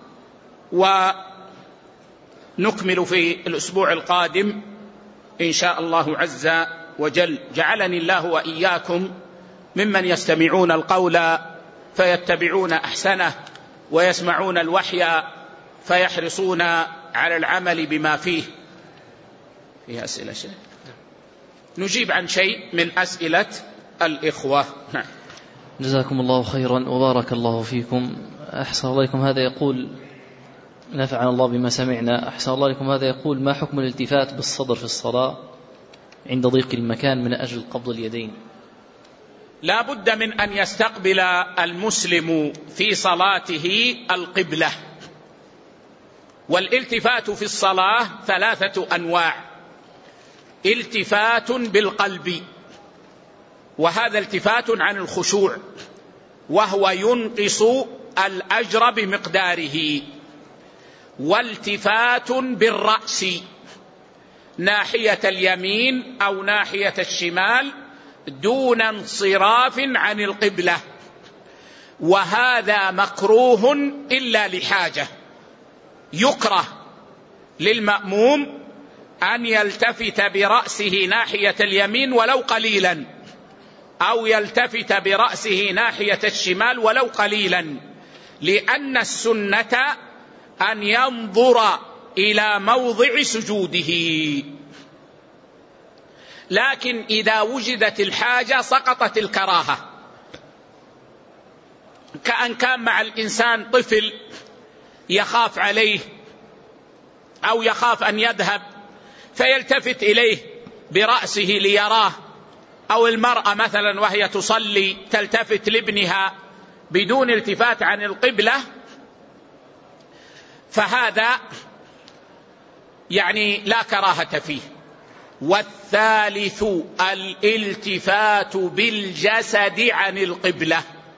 ونكمل في الأسبوع القادم إن شاء الله عز وجل. جعلني الله وإياكم ممن يستمعون القول فيتبعون أحسنه ويسمعون الوحي فيحرصون على العمل بما فيه. فيها أسئلة شيء؟ نجيب عن شيء من أسئلة الإخوة. جزاكم الله خيرا وبارك الله فيكم. أحسن الله لكم. هذا يقول نفعنا الله بما سمعنا. أحسن الله لكم. هذا يقول ما حكم الالتفات بالصدر في الصلاة عند ضيق المكان من أجل قبض اليدين؟ لا بد من أن يستقبل المسلم في صلاته القبلة. والالتفات في الصلاة 3 أنواع: التفات بالقلب، وهذا التفات عن الخشوع وهو ينقص الأجر بمقداره، والتفات بالرأس ناحية اليمين أو ناحية الشمال دون انصراف عن القبلة، وهذا مكروه إلا لحاجة. يكره للمأموم أن يلتفت برأسه ناحية اليمين ولو قليلا، أو يلتفت برأسه ناحية الشمال ولو قليلا، لأن السنة أن ينظر إلى موضع سجوده. لكن إذا وجدت الحاجة سقطت الكراهة، كأن كان مع الإنسان طفل يخاف عليه أو يخاف أن يذهب فيلتفت إليه برأسه ليراه، أو المرأة مثلا وهي تصلي تلتفت لابنها بدون التفات عن القبلة، فهذا يعني لا كراهة فيه. والثالث الالتفات بالجسد عن القبلة،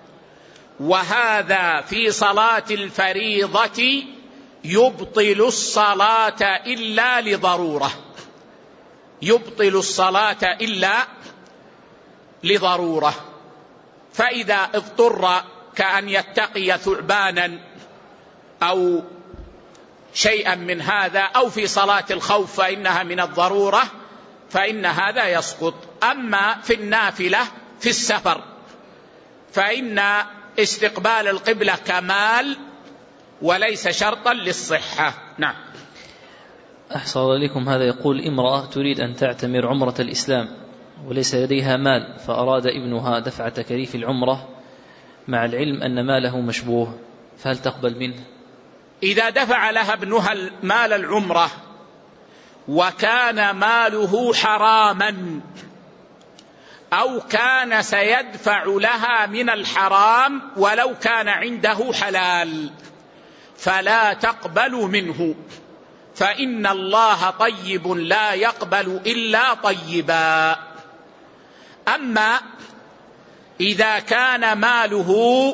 وهذا في صلاة الفريضة يبطل الصلاة إلا لضرورة، يبطل الصلاة إلا لضرورة. فإذا اضطر كأن يتقي ثعبانا أو شيئا من هذا، أو في صلاة الخوف فإنها من الضرورة، فإن هذا يسقط. أما في النافلة في السفر فإن استقبال القبلة كمال وليس شرطا للصحة. نعم. أحسن الله إليكم. هذا يقول امرأة تريد أن تعتمر عمرة الإسلام وليس لديها مال، فأراد ابنها دفع تكاليف العمرة مع العلم أن ماله مشبوه، فهل تقبل منه؟ إذا دفع لها ابنها مال العمرة وكان ماله حراما أو كان سيدفع لها من الحرام ولو كان عنده حلال فلا تقبل منه، فإن الله طيب لا يقبل إلا طيبا. أما إذا كان ماله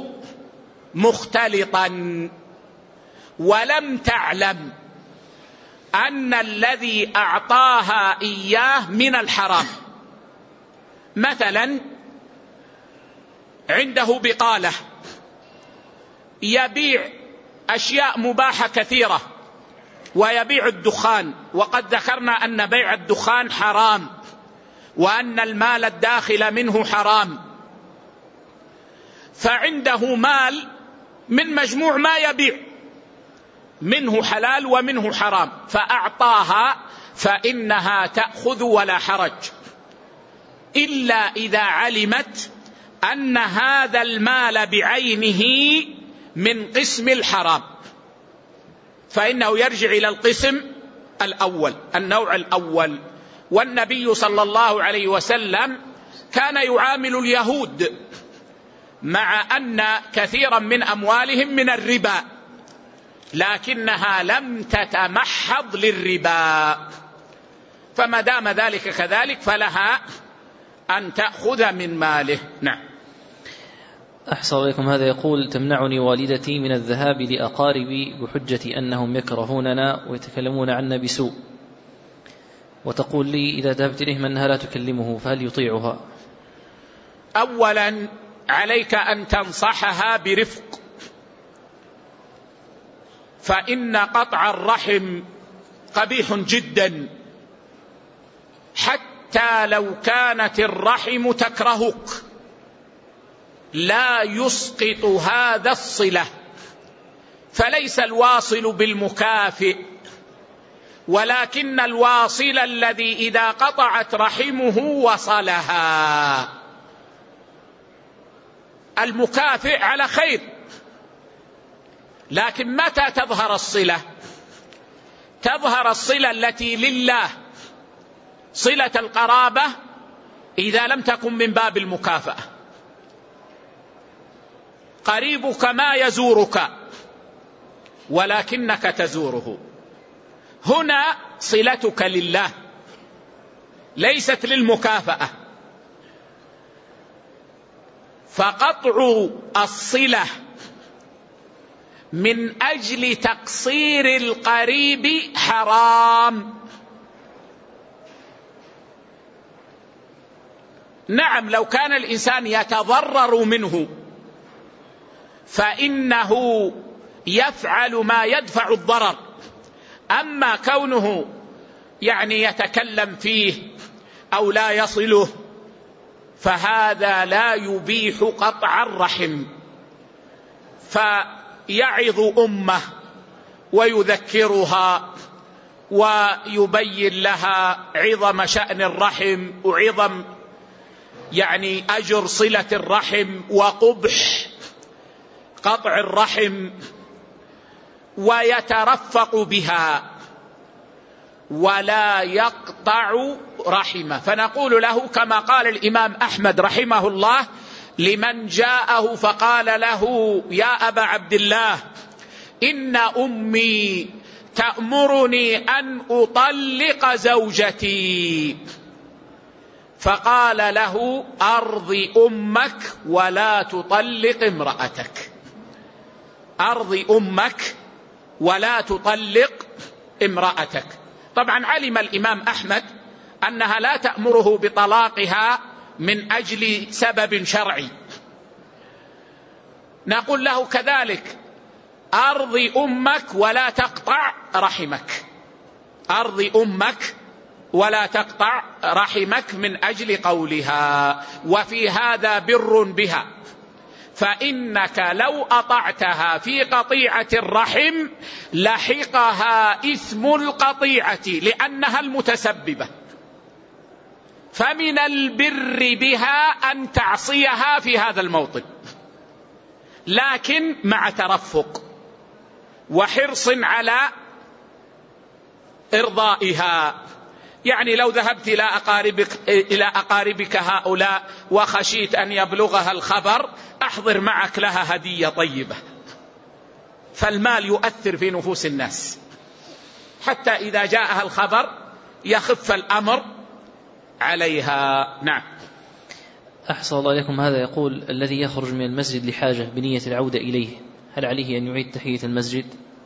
مختلطا ولم تعلم أن الذي أعطاها إياه من الحرام، مثلا عنده بقالة يبيع أشياء مباحة كثيرة ويبيع الدخان، وقد ذكرنا أن بيع الدخان حرام وأن المال الداخل منه حرام، فعنده مال من مجموع ما يبيع منه حلال ومنه حرام فأعطاها، فإنها تأخذ ولا حرج، إلا إذا علمت أن هذا المال بعينه من قسم الحرام، فإنه يرجع إلى القسم الأول، النوع الأول. والنبي صلى الله عليه وسلم كان يعامل اليهود مع أن كثيرا من أموالهم من الربا، لكنها لم تتمحض للربا، فما دام ذلك كذلك فلها أن تأخذ من ماله. نعم. أحسن عليكم. هذا يقول: تمنعني والدتي من الذهاب لأقاربي بحجة أنهم يكرهوننا ويتكلمون عنا بسوء، وتقول لي إذا ذهبت إليهم أنها لا تكلمه، فهل يطيعها؟ أولا عليك أن تنصحها برفق، فإن قطع الرحم قبيح جدا، حتى لو كانت الرحم تكرهك لا يسقط هذا الصلة، فليس الواصل بالمكافئ، ولكن الواصل الذي إذا قطعت رحمه وصلها. المكافئ على خير، لكن متى تظهر الصلة؟ تظهر الصلة التي لله، صلة القرابة، إذا لم تكن من باب المكافأة. قريبك ما يزورك ولكنك تزوره، هنا صلتك لله ليست للمكافأة. فقطع الصلة من أجل تقصير القريب حرام. نعم، لو كان الإنسان يتضرر منه فإنه يفعل ما يدفع الضرر، أما كونه يتكلم فيه أو لا يصله فهذا لا يبيح قطع الرحم. فيعظ أمه ويذكرها ويبين لها عظم شأن الرحم وعظم أجر صلة الرحم وقبح قطع الرحم، ويترفق بها ولا يقطع رحمه. فنقول له كما قال الإمام أحمد رحمه الله لمن جاءه فقال له: يا أبا عبد الله، إن أمي تأمرني أن أطلق زوجتي. فقال له: أرض أمك ولا تطلق امرأتك، أرض أمك ولا تطلق امرأتك. طبعا علم الإمام أحمد أنها لا تأمره بطلاقها من أجل سبب شرعي. نقول له كذلك: أرض أمك ولا تقطع رحمك، أرض أمك ولا تقطع رحمك من أجل قولها، وفي هذا بر بها، فإنك لو أطعتها في قطيعة الرحم لحقها إثم القطيعة لأنها المتسببة، فمن البر بها أن تعصيها في هذا الموطن، لكن مع ترفق وحرص على إرضائها. لو ذهبت إلى أقاربك هؤلاء وخشيت أن يبلغها الخبر، أحضر معك لها هدية طيبة، فالمال يؤثر في نفوس الناس حتى إذا جاءها الخبر يخف الأمر عليها. نعم. أحسن الله إليكم. هذا يقول: الذي يخرج من المسجد لحاجة بنية العودة إليه، هل عليه أن يعيد تحية المسجد؟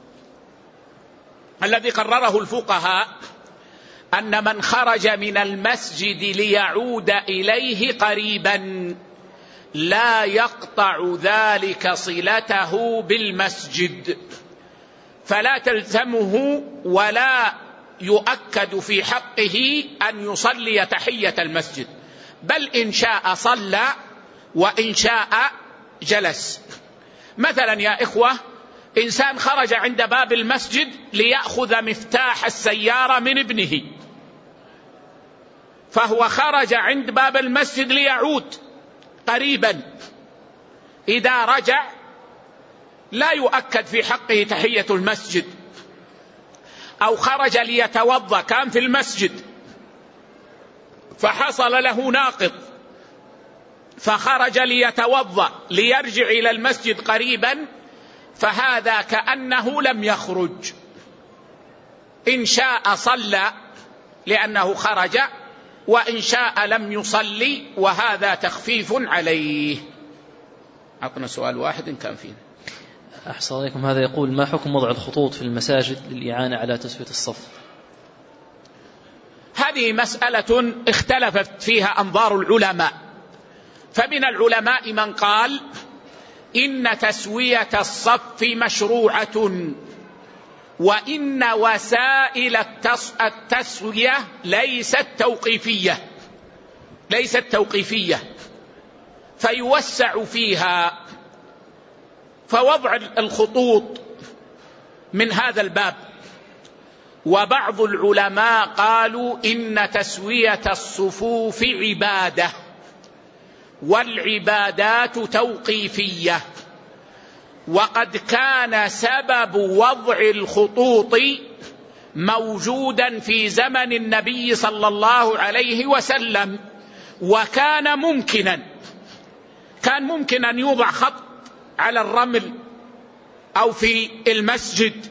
الذي قرره الفقهاء أن من خرج من المسجد ليعود إليه قريبا لا يقطع ذلك صلته بالمسجد، فلا تلزمه ولا يؤكد في حقه أن يصلي تحية المسجد، بل إن شاء صلى وإن شاء جلس. مثلا يا إخوة، إنسان خرج عند باب المسجد ليأخذ مفتاح السيارة من ابنه، فهو خرج عند باب المسجد ليعود قريبا، إذا رجع لا يؤكد في حقه تحية المسجد. أو خرج ليتوضأ، كان في المسجد فحصل له ناقض فخرج ليتوضأ ليرجع إلى المسجد قريبا، فهذا كأنه لم يخرج. إن شاء صلى لأنه خرج، وإن شاء لم يصلي، وهذا تخفيف عليه. أعطنا سؤال واحد إن كان فيه. أحسن عليكم. هذا يقول: ما حكم وضع الخطوط في المساجد للإعانة على تسوية الصف؟ هذه مسألة اختلفت فيها أنظار العلماء، فمن العلماء من قال إن تسوية الصف مشروعة، وإن وسائل التسوية ليست توقيفية فيوسع فيها، فوضع الخطوط من هذا الباب. وبعض العلماء قالوا إن تسوية الصفوف عبادة، والعبادات توقيفية، وقد كان سبب وضع الخطوط موجودا في زمن النبي صلى الله عليه وسلم، وكان ممكن أن يوضع خط على الرمل أو في المسجد،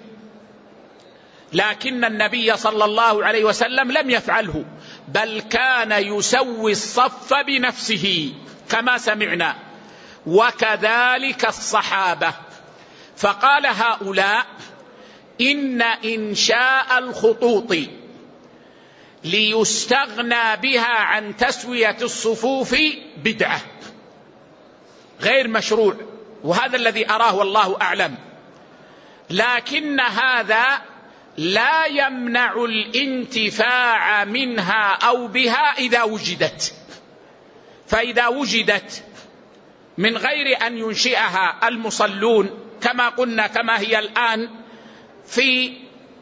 لكن النبي صلى الله عليه وسلم لم يفعله، بل كان يسوي الصف بنفسه كما سمعنا، وكذلك الصحابة. فقال هؤلاء إن إنشاء الخطوط ليستغنى بها عن تسوية الصفوف بدعة غير مشروع، وهذا الذي أراه والله أعلم، لكن هذا لا يمنع الانتفاع منها أو بها إذا وجدت. فإذا وجدت من غير أن ينشئها المصلون كما قلنا، كما هي الآن في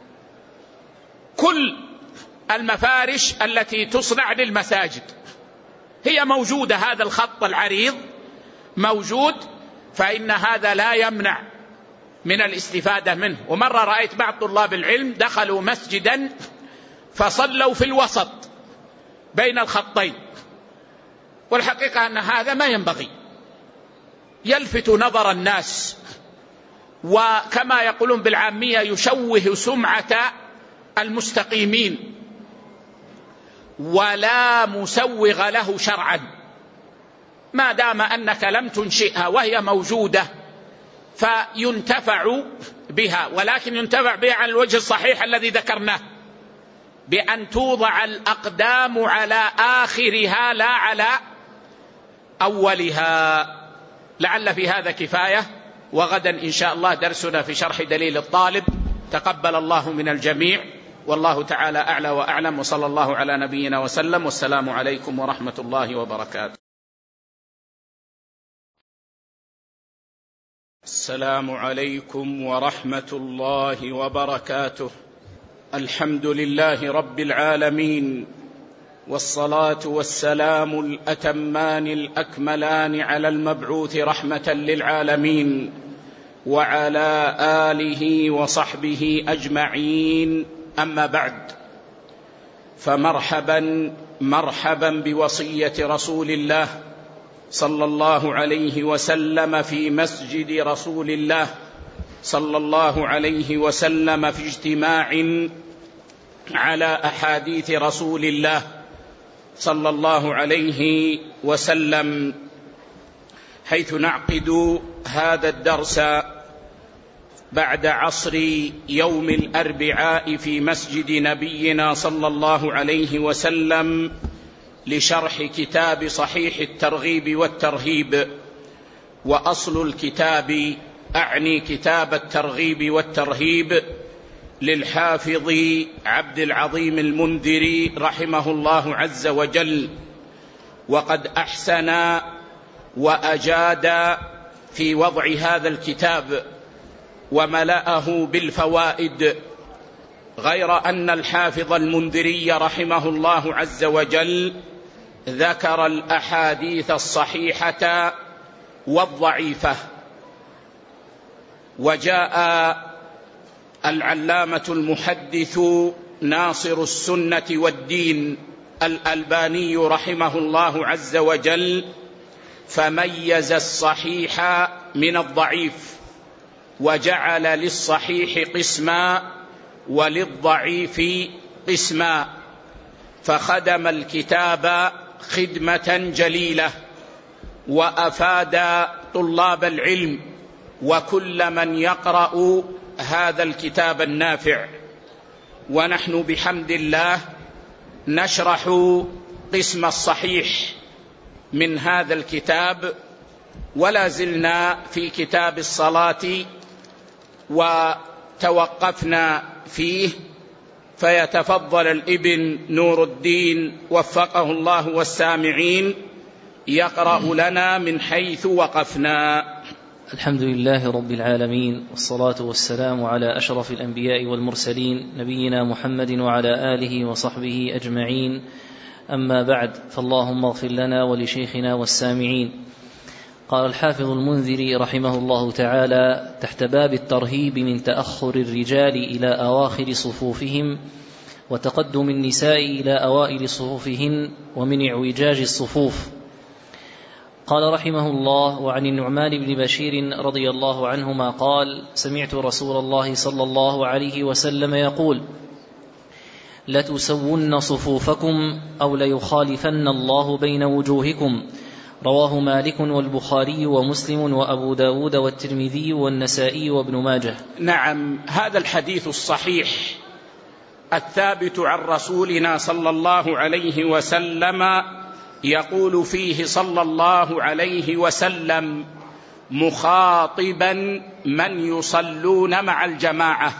كل المفارش التي تصنع للمساجد، هي موجودة، هذا الخط العريض موجود، فإن هذا لا يمنع من الاستفادة منه. ومرة رأيت بعض طلاب العلم دخلوا مسجدا فصلوا في الوسط بين الخطين، والحقيقة أن هذا ما ينبغي، يلفت نظر الناس، وكما يقولون بالعامية يشوه سمعة المستقيمين، ولا مسوغ له شرعا، ما دام أنك لم تنشئها وهي موجودة فينتفع بها، ولكن ينتفع بها على الوجه الصحيح الذي ذكرناه، بأن توضع الأقدام على آخرها لا على أولها. لعل في هذا كفاية، وغدا إن شاء الله درسنا في شرح دليل الطالب. تقبل الله من الجميع، والله تعالى أعلى وأعلم، وصلى الله على نبينا وسلم، والسلام عليكم ورحمة الله وبركاته. السلام عليكم ورحمة الله وبركاته. الحمد لله رب العالمين، والصلاة والسلام الأتمان الأكملان على المبعوث رحمة للعالمين، وعلى آله وصحبه أجمعين. أما بعد، فمرحبا مرحبا بوصية رسول الله صلى الله عليه وسلم في مسجد رسول الله صلى الله عليه وسلم، في اجتماع على أحاديث رسول الله صلى الله عليه وسلم، حيث نعقد هذا الدرس بعد عصر يوم الأربعاء في مسجد نبينا صلى الله عليه وسلم لشرح كتاب صحيح الترغيب والترهيب. وأصل الكتاب أعني كتاب الترغيب والترهيب للحافظ عبد العظيم المنذري رحمه الله عز وجل، وقد أحسن وأجاد في وضع هذا الكتاب وملأه بالفوائد، غير أن الحافظ المنذري رحمه الله عز وجل ذكر الأحاديث الصحيحة والضعيفة. وجاء العلامة المحدث ناصر السنة والدين الألباني رحمه الله عز وجل فميز الصحيح من الضعيف، وجعل للصحيح قسما وللضعيف قسما، فخدم الكتاب خدمة جليلة، وأفاد طلاب العلم وكل من يقرأ هذا الكتاب النافع. ونحن بحمد الله نشرح قسم الصحيح من هذا الكتاب، ولا زلنا في كتاب الصلاة وتوقفنا فيه، فيتفضل الابن نور الدين وفقه الله والسامعين يقرأ لنا من حيث وقفنا. الحمد لله رب العالمين، والصلاة والسلام على أشرف الأنبياء والمرسلين نبينا محمد وعلى آله وصحبه أجمعين، أما بعد، فاللهم اغفر لنا ولشيخنا والسامعين. قال الحافظ المنذري رحمه الله تعالى تحت باب الترهيب من تأخر الرجال إلى أواخر صفوفهم، وتقدم النساء إلى أوائل صفوفهن، ومن اعوجاج الصفوف. قال رحمه الله: وعن النعمان بن بشير رضي الله عنهما قال: سمعت رسول الله صلى الله عليه وسلم يقول: لتسون صفوفكم أو ليخالفن الله بين وجوهكم. رواه مالك والبخاري ومسلم وأبو داود والترمذي والنسائي وابن ماجه. نعم، هذا الحديث الصحيح الثابت عن رسولنا صلى الله عليه وسلم يقول فيه صلى الله عليه وسلم مخاطبا من يصلون مع الجماعة: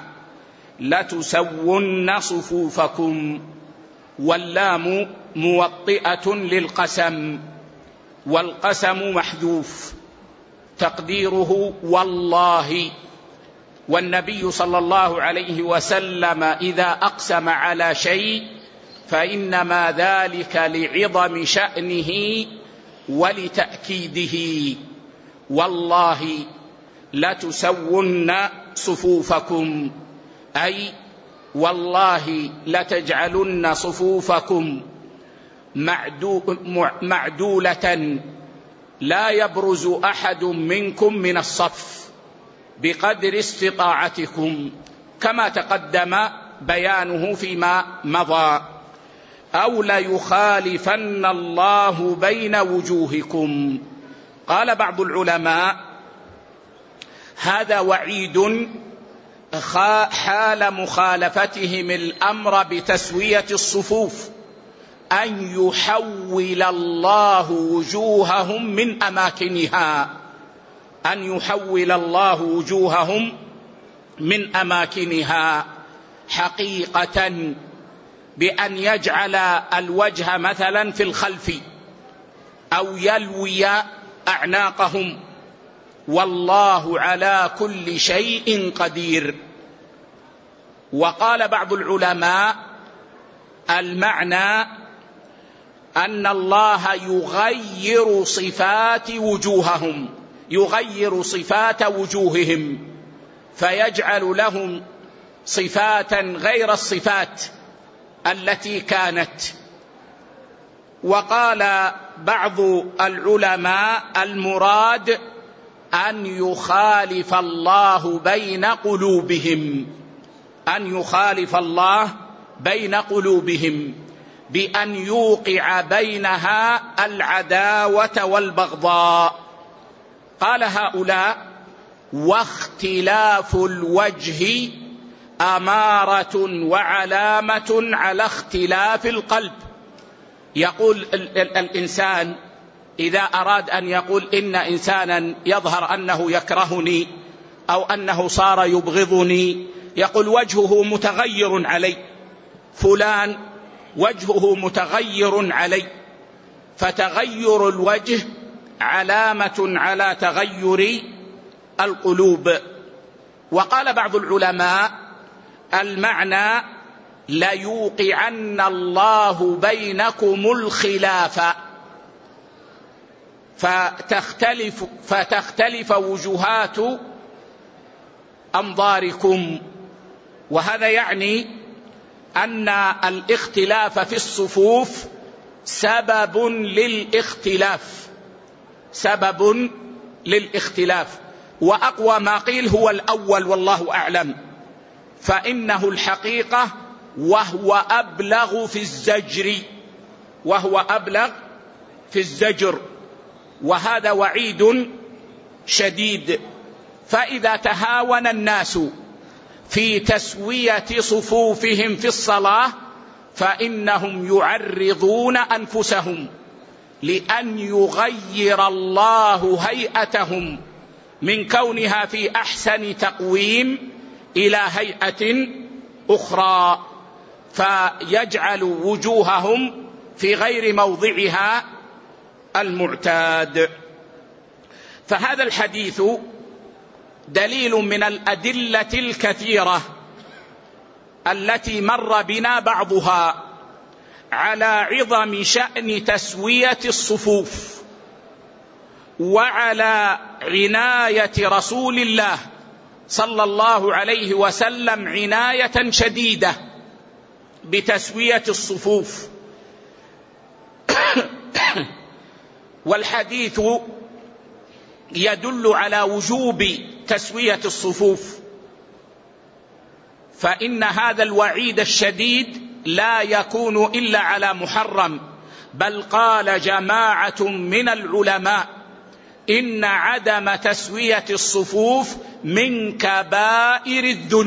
لتسون صفوفكم. واللام موطئة للقسم، والقسم محذوف تقديره والله. والنبي صلى الله عليه وسلم إذا أقسم على شيء فإنما ذلك لعظم شأنه ولتأكيده. والله لتسون صفوفكم، أي والله لتجعلن صفوفكم معدولة، لا يبرز أحد منكم من الصف بقدر استطاعتكم، كما تقدم بيانه فيما مضى. أو ليخالفن الله بين وجوهكم. قال بعض العلماء: هذا وعيد حال مخالفتهم الأمر بتسوية الصفوف، أن يحول الله وجوههم من أماكنها، أن يحول الله وجوههم من أماكنها حقيقة، بأن يجعل الوجه مثلا في الخلف، أو يلوي أعناقهم. والله على كل شيء قدير. وقال بعض العلماء: المعنى أن الله يغير صفات وجوههم، يغير صفات وجوههم، فيجعل لهم صفات غير الصفات التي كانت. وقال بعض العلماء: المراد أن يخالف الله بين قلوبهم، أن يخالف الله بين قلوبهم بأن يوقع بينها العداوة والبغضاء. قال هؤلاء: واختلاف الوجه أمارة وعلامة على اختلاف القلب. يقول الإنسان إذا أراد أن يقول إن إنسانا يظهر أنه يكرهني أو أنه صار يبغضني، يقول وجهه متغير علي، فلان وجهه متغير علي، فتغير الوجه علامة على تغير القلوب. وقال بعض العلماء المعنى ليوقعن الله بينكم الخلاف فتختلف وجهات أنظاركم. وهذا يعني أن الاختلاف في الصفوف سبب للاختلاف، وأقوى ما قيل هو الأول والله أعلم، فإنه الحقيقة وهو أبلغ في الزجر، وهذا وعيد شديد. فإذا تهاون الناس في تسوية صفوفهم في الصلاة فإنهم يعرضون أنفسهم لأن يغير الله هيئتهم من كونها في أحسن تقويم إلى هيئة أخرى، فيجعل وجوههم في غير موضعها المعتاد. فهذا الحديث دليل من الأدلة الكثيرة التي مر بنا بعضها على عظم شأن تسوية الصفوف، وعلى عناية رسول الله صلى الله عليه وسلم عناية شديدة بتسوية الصفوف. والحديث يدل على وجوب تسوية الصفوف، فإن هذا الوعيد الشديد لا يكون إلا على محرم، بل قال جماعة من العلماء إن عدم تسوية الصفوف من كبائر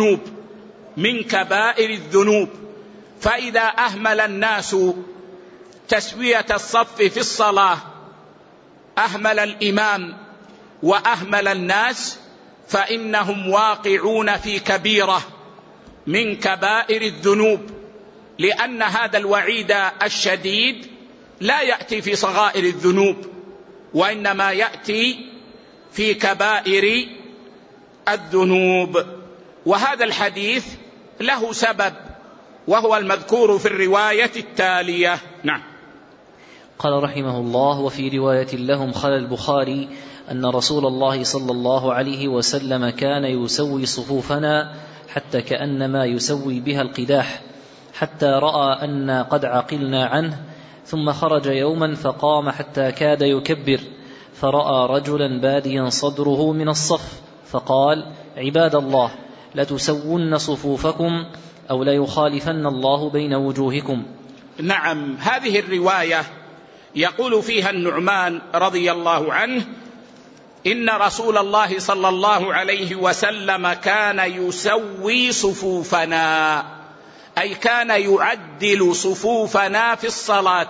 الذنوب. فإذا أهمل الناس تسوية الصف في الصلاة، أهمل الإمام وأهمل الناس، فإنهم واقعون في كبيرة من كبائر الذنوب، لأن هذا الوعيد الشديد لا يأتي في صغائر الذنوب، وإنما يأتي في كبائر الذنوب. وهذا الحديث له سبب، وهو المذكور في الرواية التالية. نعم. قال رحمه الله: وفي رواية لهم خلى البخاري أن رسول الله صلى الله عليه وسلم كان يسوي صفوفنا حتى كأنما يسوي بها القداح، حتى رأى أن قد عقلنا عنه، ثم خرج يوما فقام حتى كاد يكبر، فرأى رجلا باديا صدره من الصف، فقال: عباد الله، لتسون صفوفكم أو ليخالفن الله بين وجوهكم. نعم، هذه الرواية يقول فيها النعمان رضي الله عنه: إن رسول الله صلى الله عليه وسلم كان يسوي صفوفنا، أي كان يعدل صفوفنا في الصلاة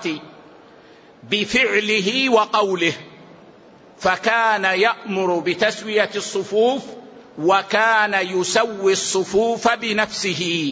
بفعله وقوله، فكان يأمر بتسوية الصفوف، وكان يسوي الصفوف بنفسه.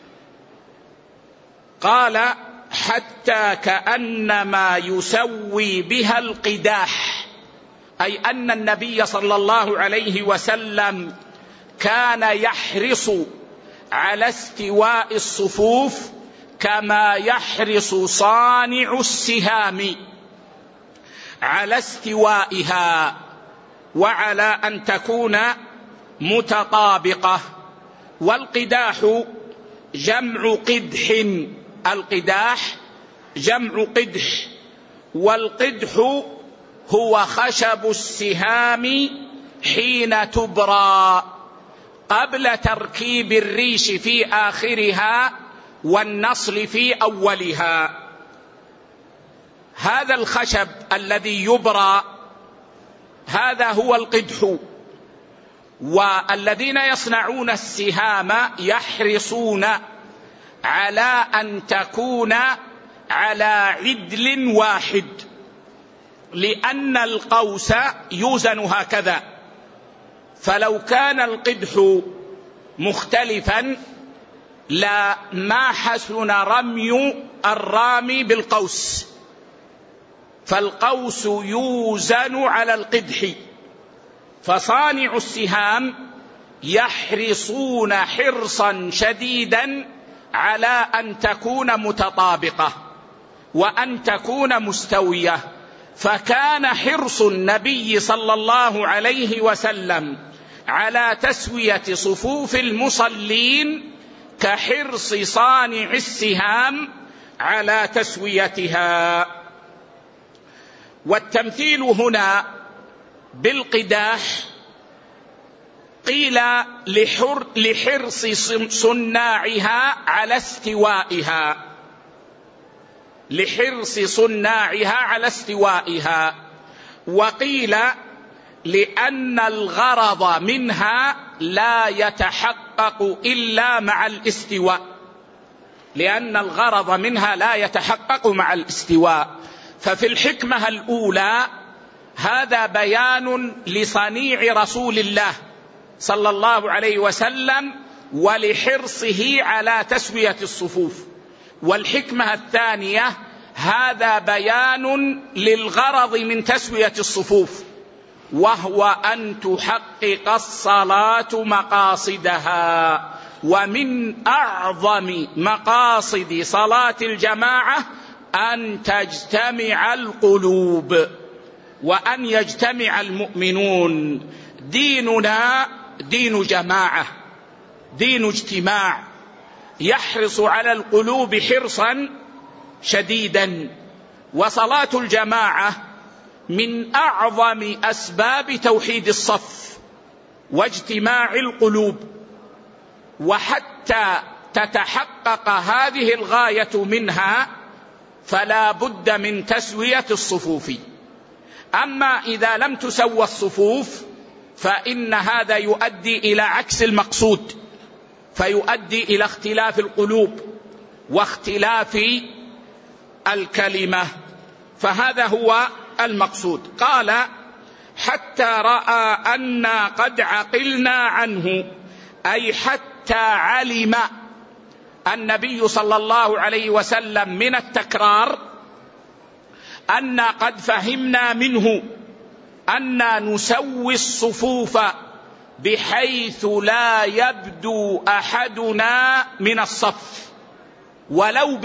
قال: حتى كأنما يسوي بها القداح، أي أن النبي صلى الله عليه وسلم كان يحرص على استواء الصفوف كما يحرص صانع السهام على استوائها، وعلى أن تكون متطابقة. والقداح جمع قدح، القداح جمع قدح، والقدح هو خشب السهام حين تبرى قبل تركيب الريش في آخرها والنصل في أولها. هذا الخشب الذي يبرى هذا هو القدح. والذين يصنعون السهام يحرصون على أن تكون على عدل واحد، لأن القوس يوزن هكذا، فلو كان القدح مختلفا لما حسن رمي الرامي بالقوس، فالقوس يوزن على القدح، فصانع السهام يحرصون حرصا شديدا على أن تكون متطابقة وأن تكون مستوية. فكان حرص النبي صلى الله عليه وسلم على تسوية صفوف المصلين كحرص صانع السهام على تسويتها. والتمثيل هنا بالقداح قيل لحرص صناعها على استوائها، لحرص صناعها على استوائها، وقيل لأن الغرض منها لا يتحقق إلا مع الاستواء، لأن الغرض منها لا يتحقق مع الاستواء. ففي الحكمة الأولى هذا بيان لصنيع رسول الله صلى الله عليه وسلم ولحرصه على تسوية الصفوف. والحكمة الثانية هذا بيان للغرض من تسوية الصفوف، وهو أن تحقق الصلاة مقاصدها. ومن أعظم مقاصد صلاة الجماعة أن تجتمع القلوب وأن يجتمع المؤمنون. ديننا دين جماعة، دين اجتماع، يحرص على القلوب حرصا شديدا. وصلاة الجماعة من أعظم أسباب توحيد الصف واجتماع القلوب، وحتى تتحقق هذه الغاية منها فلا بد من تسوية الصفوف. أما إذا لم تسوى الصفوف فإن هذا يؤدي إلى عكس المقصود، فيؤدي إلى اختلاف القلوب واختلاف الكلمة، فهذا هو المقصود. قال حتى رأى أنا قد عقلنا عنه، أي حتى علم النبي صلى الله عليه وسلم من التكرار أنا قد فهمنا منه أن نسوي الصفوف بحيث لا يبدو أحدنا من الصف ولو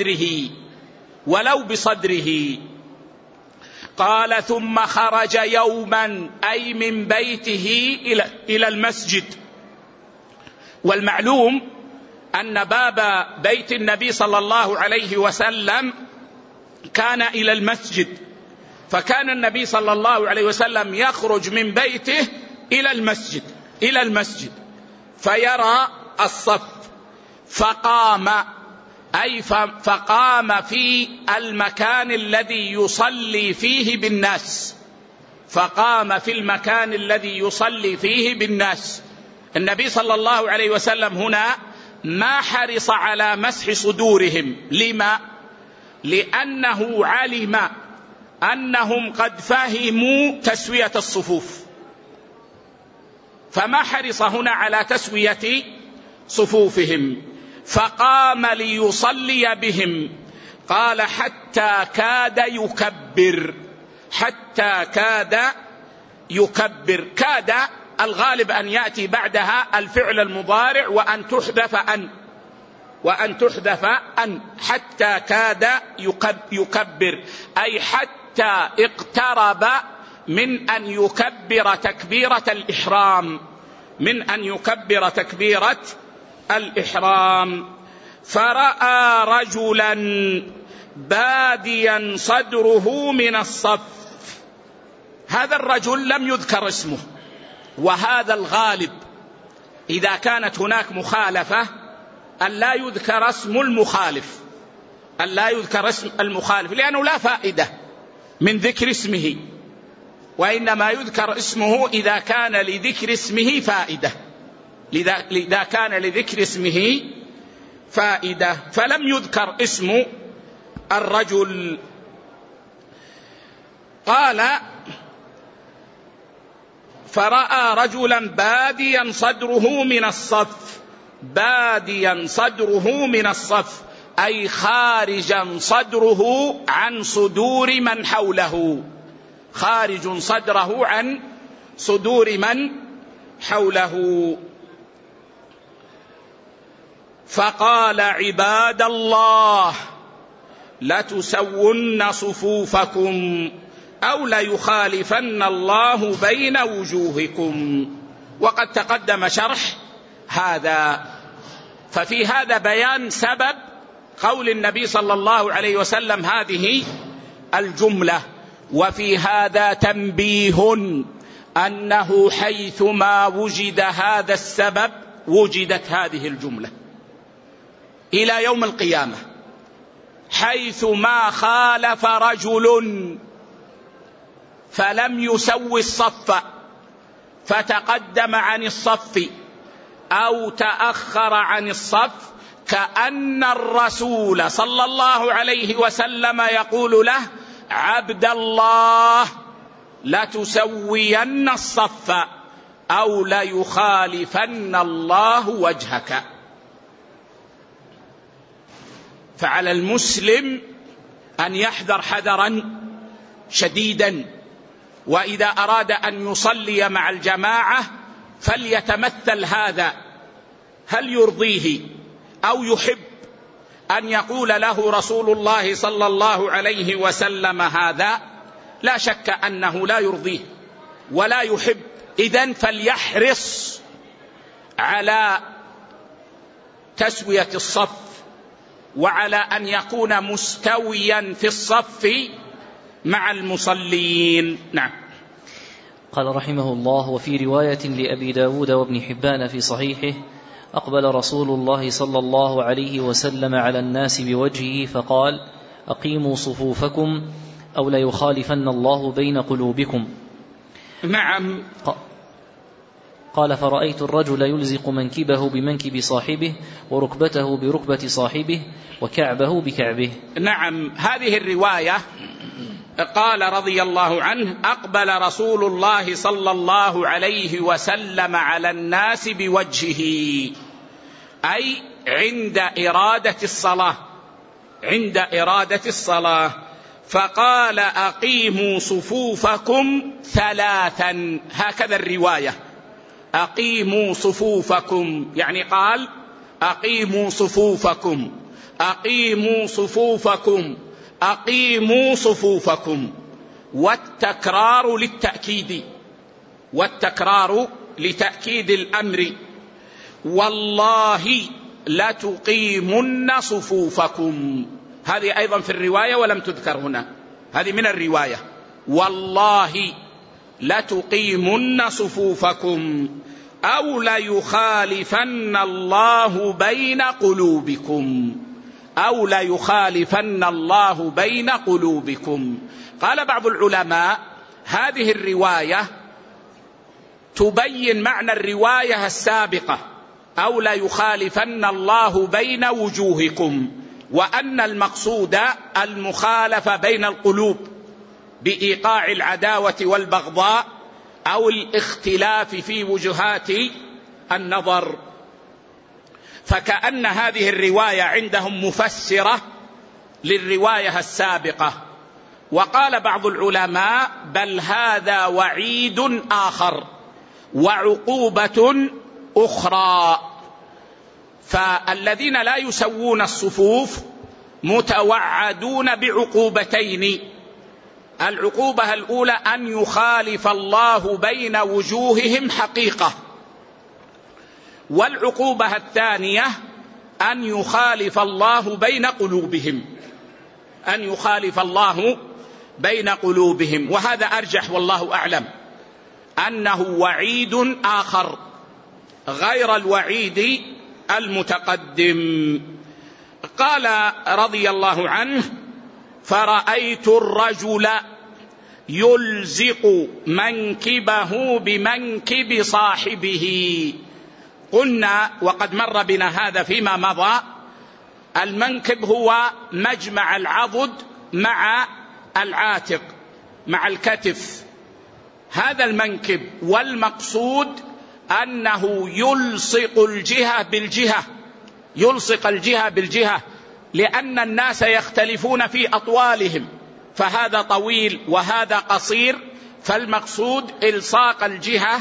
بصدره. قال ثم خرج يوما، أي من بيته إلى المسجد. والمعلوم أن باب بيت النبي صلى الله عليه وسلم كان إلى المسجد، فكان النبي صلى الله عليه وسلم يخرج من بيته إلى المسجد فيرى الصف، فقام، أي فقام في المكان الذي يصلي فيه بالناس، فقام في المكان الذي يصلي فيه بالناس. النبي صلى الله عليه وسلم هنا ما حرص على مسح صدورهم. لما؟ لأنه علم أنهم قد فهموا تسوية الصفوف، فما حرص هنا على تسوية صفوفهم، فقام ليصلي بهم. قال حتى كاد يكبر. كاد الغالب أن يأتي بعدها الفعل المضارع وأن تحذف أن. حتى كاد يكبر، أي حتى اقترب من أن يكبر تكبيرة الإحرام. فرأى رجلا باديا صدره من الصف. هذا الرجل لم يذكر اسمه، وهذا الغالب إذا كانت هناك مخالفة أن لا يذكر اسم المخالف، لأنه لا فائدة من ذكر اسمه، وإنما يذكر اسمه إذا كان لذكر اسمه فائدة، فلم يذكر اسم الرجل. قال: فرأى رجلا باديا صدره من الصف، باديا صدره من الصف أي خارجا صدره عن صدور من حوله، خارج صدره عن صدور من حوله. فقال: عباد الله لتسون صفوفكم أو ليخالفن الله بين وجوهكم. وقد تقدم شرح هذا. ففي هذا بيان سبب قول النبي صلى الله عليه وسلم هذه الجملة، وفي هذا تنبيه أنه حيثما وجد هذا السبب وجدت هذه الجملة إلى يوم القيامة. حيثما خالف رجل فلم يسوي الصف فتقدم عن الصف أو تأخر عن الصف، كأن الرسول صلى الله عليه وسلم يقول له: عبد الله لتسوين الصف أو ليخالفن الله وجهك. فعلى المسلم أن يحذر حذرا شديدا، وإذا أراد أن يصلي مع الجماعة فليتمثل هذا. هل يرضيه أو يحب أن يقول له رسول الله صلى الله عليه وسلم هذا؟ لا شك أنه لا يرضيه ولا يحب. إذن فليحرص على تسوية الصف وعلى أن يكون مستويا في الصف مع المصلين. نعم. قال رحمه الله: وفي رواية لأبي داود وابن حبان في صحيحه: أقبل رسول الله صلى الله عليه وسلم على الناس بوجهه فقال: أقيموا صفوفكم أو ليخالفن الله بين قلوبكم. نعم. قال: فرأيت الرجل يلزق منكبه بمنكب صاحبه وركبته بركبة صاحبه وكعبه بكعبه. نعم. هذه الرواية قال رضي الله عنه: أقبل رسول الله صلى الله عليه وسلم على الناس بوجهه، أي عند إرادة الصلاة، عند إرادة الصلاة. فقال: أقيموا صفوفكم ثلاثا. هكذا الرواية: أقيموا صفوفكم، يعني قال: أقيموا صفوفكم، أقيموا صفوفكم، أقيموا صفوفكم. والتكرار للتأكيد، والتكرار لتأكيد الأمر. والله لتقيمن صفوفكم. هذه أيضا في الرواية ولم تذكر هنا، هذه من الرواية: والله لتقيمن صفوفكم أو ليخالفن الله بين قلوبكم، أو ليخالفن الله بين قلوبكم. قال بعض العلماء: هذه الرواية تبين معنى الرواية السابقة: أو ليخالفن الله بين وجوهكم، وأن المقصود المخالفة بين القلوب بإيقاع العداوة والبغضاء أو الاختلاف في وجهات النظر. فكأن هذه الرواية عندهم مفسرة للرواية السابقة. وقال بعض العلماء: بل هذا وعيد آخر وعقوبة أخرى. فالذين لا يسوون الصفوف متوعدون بعقوبتين: العقوبة الأولى أن يخالف الله بين وجوههم حقيقة، والعقوبة الثانية أن يخالف الله بين قلوبهم، أن يخالف الله بين قلوبهم. وهذا أرجح والله أعلم، أنه وعيد آخر غير الوعيد المتقدم. قال رضي الله عنه: فرأيت الرجل يلزق منكبه بمنكب صاحبه. قلنا وقد مر بنا هذا فيما مضى المنكب هو مجمع العضد مع العاتق مع الكتف، هذا المنكب. والمقصود أنه يلصق الجهة بالجهة، يلصق الجهة بالجهة، لأن الناس يختلفون في أطوالهم، فهذا طويل وهذا قصير، فالمقصود إلصاق الجهة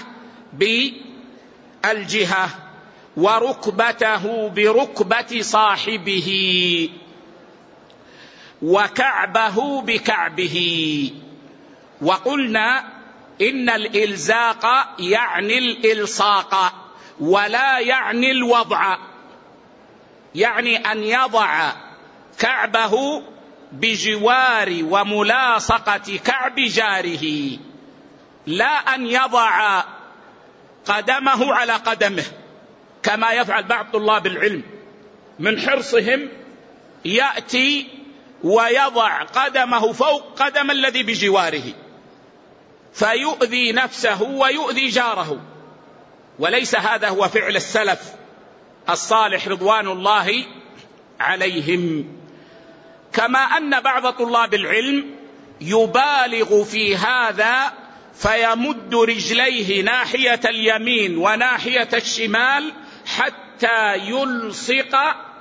بالجهة. وركبته بركبة صاحبه، وكعبه بكعبه. وقلنا إن الإلزاق يعني الإلصاق ولا يعني الوضع، يعني أن يضع كعبه بجوار وملاصقة كعب جاره، لا أن يضع قدمه على قدمه كما يفعل بعض طلاب العلم من حرصهم، يأتي ويضع قدمه فوق قدم الذي بجواره فيؤذي نفسه ويؤذي جاره، وليس هذا هو فعل السلف الصالح رضوان الله عليهم. كما أن بعض طلاب العلم يبالغ في هذا فيمد رجليه ناحية اليمين وناحية الشمال حتى يلصق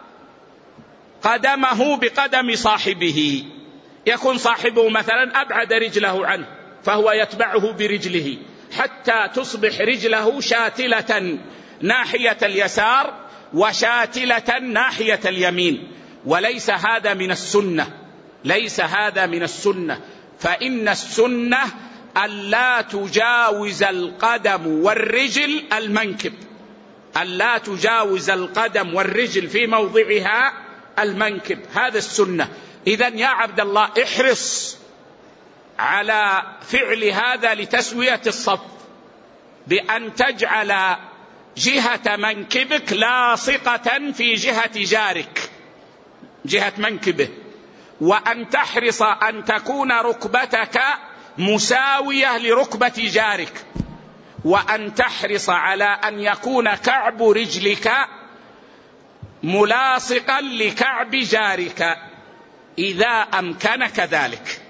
قدمه بقدم صاحبه، يكون صاحبه مثلا أبعد رجله عنه فهو يتبعه برجله حتى تصبح رجله شاتلة ناحية اليسار وشاتلة ناحية اليمين، وليس هذا من السنة، ليس هذا من السنة. فإن السنة ألا تجاوز القدم والرجل المنكب، ألا تجاوز القدم والرجل في موضعها المنكب، هذا السنة. إذن يا عبد الله احرص على فعل هذا لتسوية الصف، بأن تجعل جهة منكبك لاصقة في جهة جارك، جهة منكبه، وأن تحرص أن تكون ركبتك مساوية لركبة جارك، وأن تحرص على أن يكون كعب رجلك ملاصقا لكعب جارك إذا أمكنك ذلك،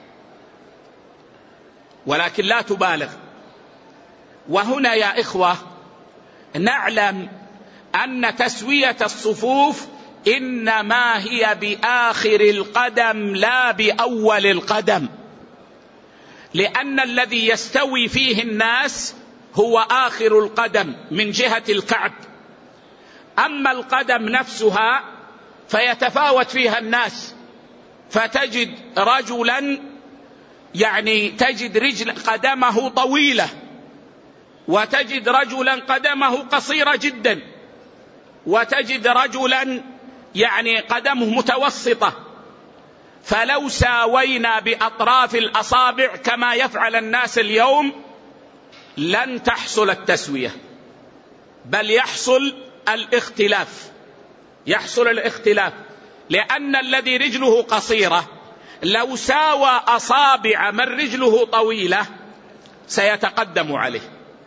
ولكن لا تبالغ. وهنا يا إخوة نعلم أن تسوية الصفوف إنما هي بآخر القدم لا بأول القدم، لأن الذي يستوي فيه الناس هو آخر القدم من جهة الكعب، أما القدم نفسها فيتفاوت فيها الناس، فتجد رجلا تجد رجل قدمه طويلة، وتجد رجلا قدمه قصيرة جدا، وتجد رجلا قدمه متوسطة. فلو ساوينا بأطراف الأصابع كما يفعل الناس اليوم لن تحصل التسوية، بل يحصل الاختلاف، لأن الذي رجله قصيرة لو ساوى أصابع من رجله طويلة سيتقدم عليه.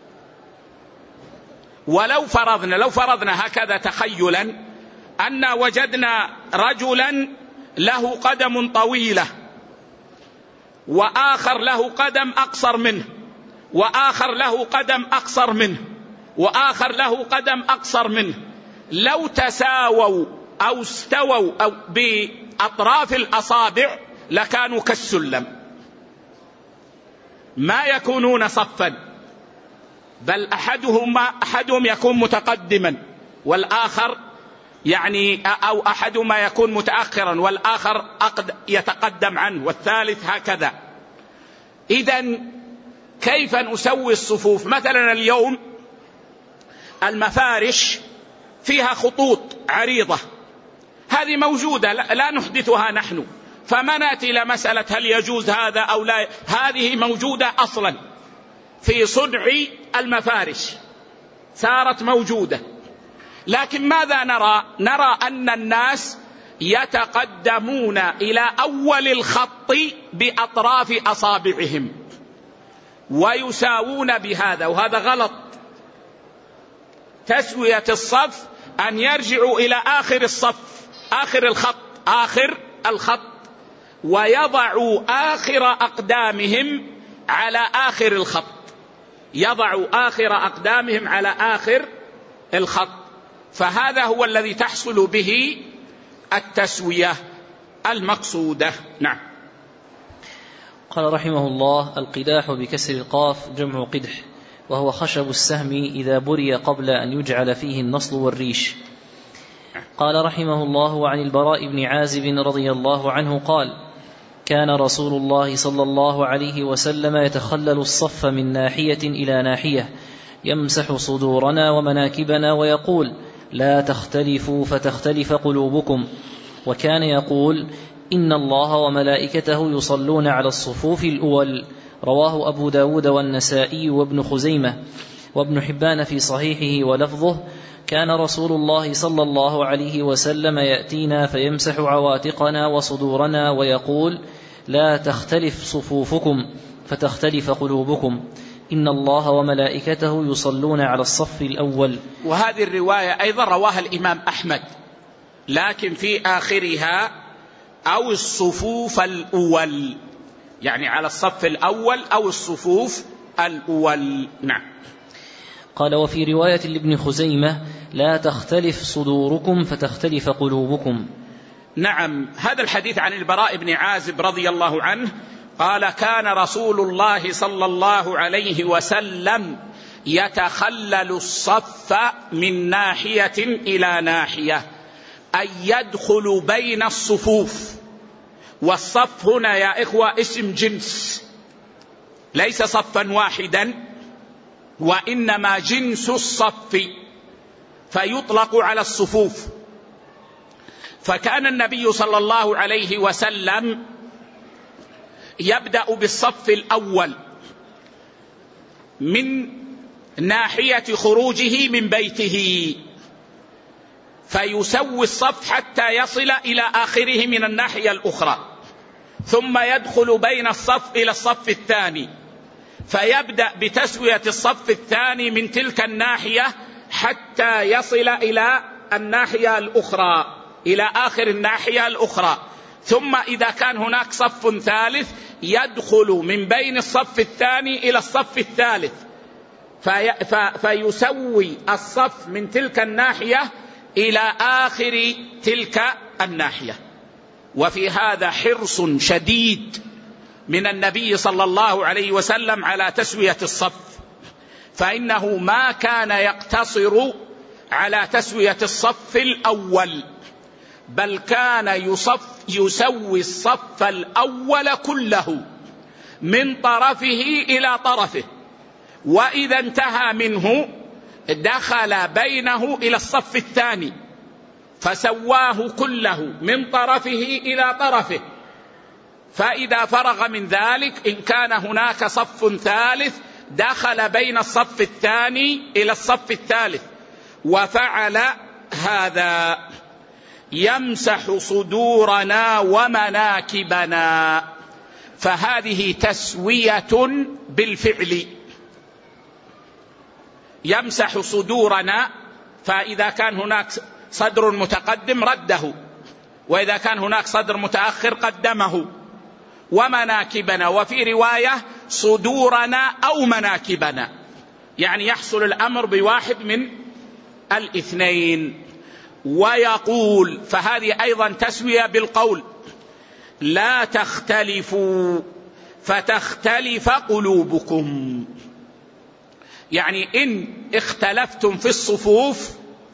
ولو فرضنا هكذا تخيلا أن وجدنا رجلا له قدم طويلة وآخر له قدم أقصر منه، وآخر له قدم أقصر منه، وآخر له قدم أقصر منه، لو تساووا أو استووا أو بأطراف الأصابع لكانوا كالسلم، ما يكونون صفا، بل أحدهم يكون متقدما والآخر أو أحدهما يكون متأخرا والآخر يتقدم عنه والثالث هكذا. إذن كيف نسوي الصفوف؟ مثلا اليوم المفارش فيها خطوط عريضة، هذه موجودة لا نحدثها نحن، فما نأتي إلى مسألة هل يجوز هذا أو لا، هذه موجودة أصلا في صنع المفارش، صارت موجودة. لكن ماذا نرى أن الناس يتقدمون إلى أول الخط بأطراف أصابعهم ويساوون بهذا، وهذا غلط. تسوية الصف أن يرجعوا إلى آخر الصف آخر الخط ويضعوا آخر أقدامهم على آخر الخط، يضعوا آخر أقدامهم على آخر الخط، فهذا هو الذي تحصل به التسوية المقصودة. نعم. قال رحمه الله: القداح بكسر القاف جمع قدح، وهو خشب السهم إذا بري قبل أن يجعل فيه النصل والريش. قال رحمه الله: عن البراء بن عازب رضي الله عنه قال: كان رسول الله صلى الله عليه وسلم يتخلل الصف من ناحية إلى ناحية، يمسح صدورنا ومناكبنا ويقول: لا تختلفوا فتختلف قلوبكم. وكان يقول: إن الله وملائكته يصلون على الصفوف الأول. رواه أبو داود والنسائي وابن خزيمة وابن حبان في صحيحه، ولفظه: كان رسول الله صلى الله عليه وسلم يأتينا فيمسح عواتقنا وصدورنا ويقول: لا تختلف صفوفكم فتختلف قلوبكم، إن الله وملائكته يصلون على الصف الأول. وهذه الرواية أيضا رواها الإمام أحمد، لكن في آخرها: أو الصفوف الأول، يعني على الصف الأول أو الصفوف الأول. نعم. قال: وفي رواية لابن خزيمة: لا تختلف صدوركم فتختلف قلوبكم. نعم. هذا الحديث عن البراء بن عازب رضي الله عنه قال: كان رسول الله صلى الله عليه وسلم يتخلل الصف من ناحية إلى ناحية، أن يدخل بين الصفوف. والصف هنا يا إخوة اسم جنس، ليس صفا واحدا، وإنما جنس الصف، فيطلق على الصفوف. فكان النبي صلى الله عليه وسلم يبدأ بالصف الأول من ناحية خروجه من بيته، فيسوي الصف حتى يصل إلى آخره من الناحية الأخرى، ثم يدخل بين الصف إلى الصف الثاني، فيبدأ بتسوية الصف الثاني من تلك الناحية حتى يصل إلى الناحية الأخرى، إلى آخر الناحية الأخرى. ثم إذا كان هناك صف ثالث يدخل من بين الصف الثاني إلى الصف الثالث، فيسوي الصف من تلك الناحية إلى آخر تلك الناحية. وفي هذا حرص شديد من النبي صلى الله عليه وسلم على تسوية الصف، فإنه ما كان يقتصر على تسوية الصف الأول، بل كان يسوي الصف الأول كله من طرفه إلى طرفه، وإذا انتهى منه دخل بينه إلى الصف الثاني فسواه كله من طرفه إلى طرفه، فإذا فرغ من ذلك إن كان هناك صف ثالث دخل بين الصف الثاني إلى الصف الثالث. وفعل هذا: يمسح صدورنا ومناكبنا، فهذه تسوية بالفعل. يمسح صدورنا، فإذا كان هناك صدر متقدم رده، وإذا كان هناك صدر متأخر قدمه. ومناكبنا، وفي رواية صدورنا أو مناكبنا، يعني يحصل الأمر بواحد من الاثنين. ويقول، فهذه أيضا تسوية بالقول: لا تختلفوا فتختلف قلوبكم، يعني إن اختلفتم في الصفوف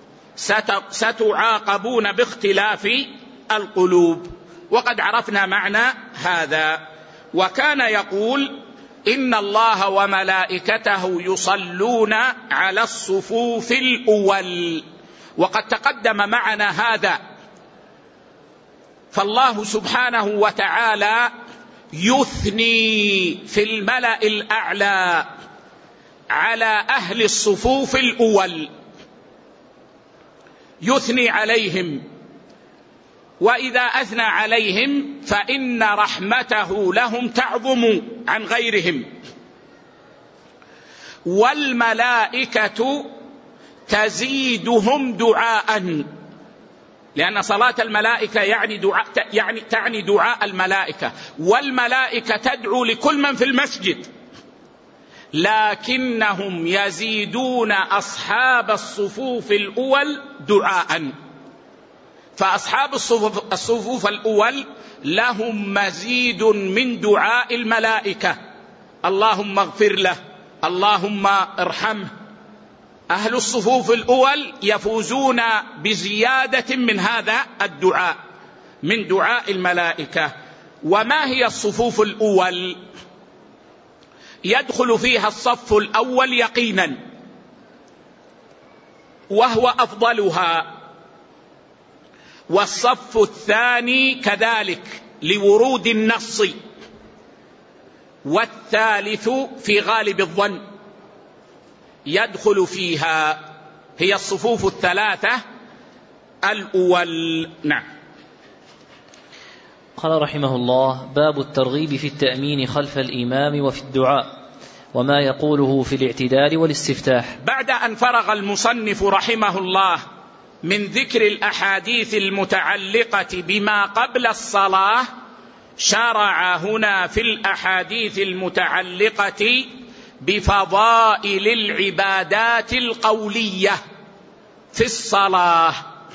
ستعاقبون باختلاف القلوب، وقد عرفنا معنى هذا. وكان يقول: إن الله وملائكته يصلون على الصفوف الأول، وقد تقدم معنا هذا. فالله سبحانه وتعالى يثني في الملأ الأعلى على أهل الصفوف الأول، يثني عليهم، وإذا أثنى عليهم فإن رحمته لهم تعظم عن غيرهم. والملائكة تزيدهم دعاء، لأن صلاة الملائكة تعني دعاء الملائكة، والملائكة تدعو لكل من في المسجد، لكنهم يزيدون أصحاب الصفوف الأول دعاء. فأصحاب الصفوف الأول لهم مزيد من دعاء الملائكة، اللهم اغفر له، اللهم ارحمه. أهل الصفوف الأول يفوزون بزيادة من هذا الدعاء، من دعاء الملائكة. وما هي الصفوف الأول؟ يدخل فيها الصف الأول يقينا، وهو أفضلها، والصف الثاني كذلك لورود النص، والثالث في غالب الظن يدخل فيها. هي الصفوف الثلاثة الأول. نعم. قال رحمه الله: باب الترغيب في التأمين خلف الإمام وفي الدعاء، وما يقوله في الاعتدال والاستفتاح. بعد أن فرغ المصنف رحمه الله من ذكر الأحاديث المتعلقة بما قبل الصلاة، شرع هنا في الأحاديث المتعلقة بفضائل العبادات القولية في الصلاة.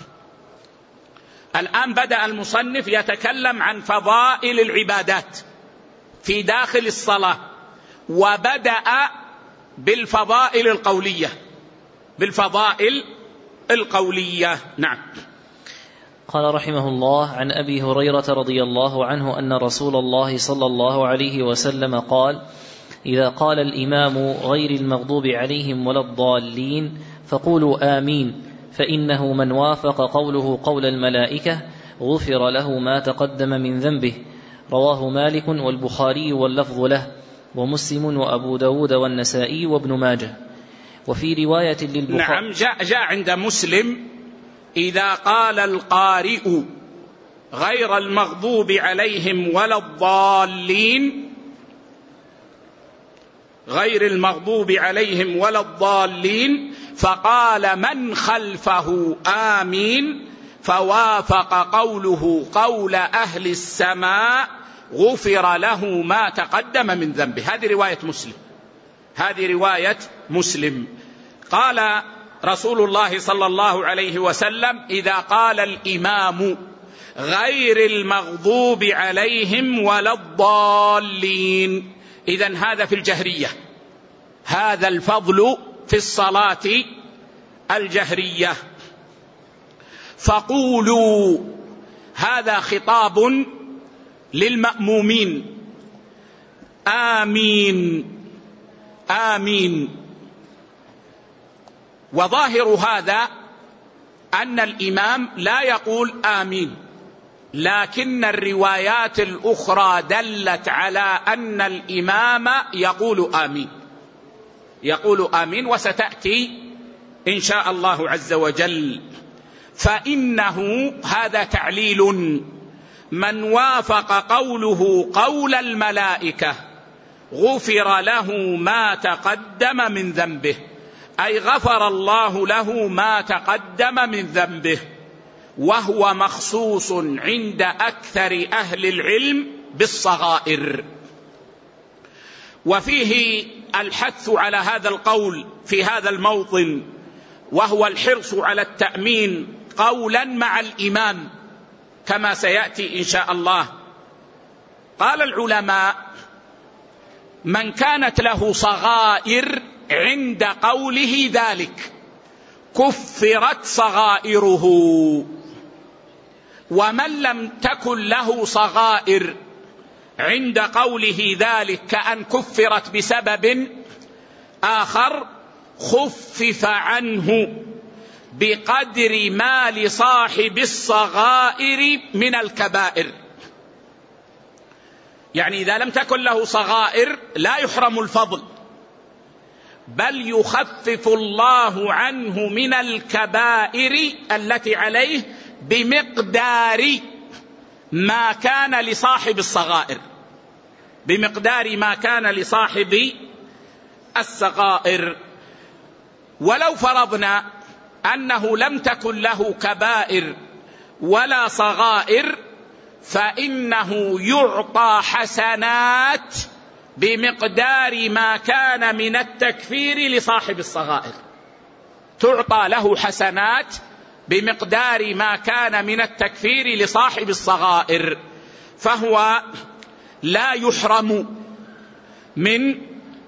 الآن بدأ المصنف يتكلم عن فضائل العبادات في داخل الصلاة، وبدأ بالفضائل القولية، بالفضائل القولية. نعم. قال رحمه الله: عن أبي هريرة رضي الله عنه أن رسول الله صلى الله عليه وسلم قال: إذا قال الإمام غير المغضوب عليهم ولا الضالين فقولوا آمين، فإنه من وافق قوله قول الملائكة غفر له ما تقدم من ذنبه. رواه مالك والبخاري واللفظ له، ومسلم وأبو داود والنسائي وابن ماجه. وفي رواية للبخاري. نعم، جاء عند مسلم: إذا قال القارئ غير المغضوب عليهم ولا الضالين، غير المغضوب عليهم ولا الضالين، فقال من خلفه آمين، فوافق قوله قول أهل السماء غفر له ما تقدم من ذنبه. هذه رواية مسلم، هذه رواية مسلم. قال رسول الله صلى الله عليه وسلم: إذا قال الإمام غير المغضوب عليهم ولا الضالين. إذن هذا في الجهرية، هذا الفضل في الصلاة الجهرية. فقولوا، هذا خطاب للمأمومين، آمين آمين. وظاهر هذا أن الإمام لا يقول آمين، لكن الروايات الأخرى دلت على أن الإمام يقول آمين، يقول آمين، وستأتي إن شاء الله عز وجل. فإنه هذا تعليل: من وافق قوله قول الملائكة غفر له ما تقدم من ذنبه، أي غفر الله له ما تقدم من ذنبه. وهو مخصوص عند أكثر أهل العلم بالصغائر. وفيه الحث على هذا القول في هذا الموطن، وهو الحرص على التأمين قولا مع الإمام كما سيأتي إن شاء الله. قال العلماء: من كانت له صغائر عند قوله ذلك كفرت صغائره، ومن لم تكن له صغائر عند قوله ذلك كأن كفرت بسبب آخر خفف عنه بقدر ما لصاحب الصغائر من الكبائر. يعني إذا لم تكن له صغائر لا يحرم الفضل، بل يخفف الله عنه من الكبائر التي عليه بمقدار ما كان لصاحب الصغائر، بمقدار ما كان لصاحب الصغائر. ولو فرضنا أنه لم تكن له كبائر ولا صغائر، فإنه يعطى حسنات بمقدار ما كان من التكفير لصاحب الصغائر، تعطى له حسنات بمقدار ما كان من التكفير لصاحب الصغائر، فهو لا يحرم من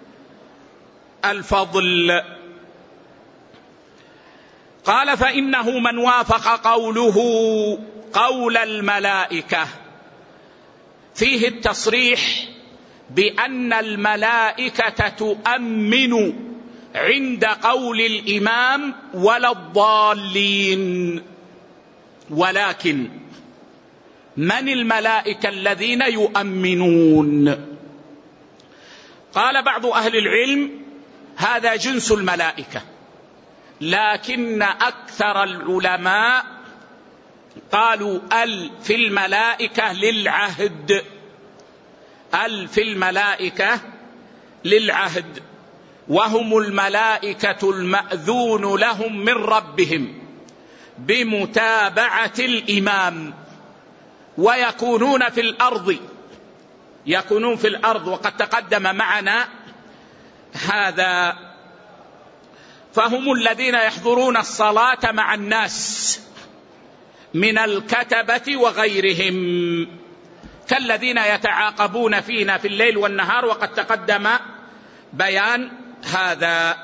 الفضل. قال: فإنه من وافق قوله قول الملائكة، فيه التصريح بأن الملائكة تؤمن عند قول الإمام ولا الضالين. ولكن من الملائكة الذين يؤمنون؟ قال بعض أهل العلم: هذا جنس الملائكة، لكن أكثر العلماء قالوا في الملائكة للعهد، في الملائكة للعهد، وهم الملائكة المأذون لهم من ربهم بمتابعة الإمام، ويكونون في الأرض، يكونون في الأرض، وقد تقدم معنا هذا. فهم الذين يحضرون الصلاة مع الناس من الكتبة وغيرهم، كالذين يتعاقبون فينا في الليل والنهار، وقد تقدم بيان هذا.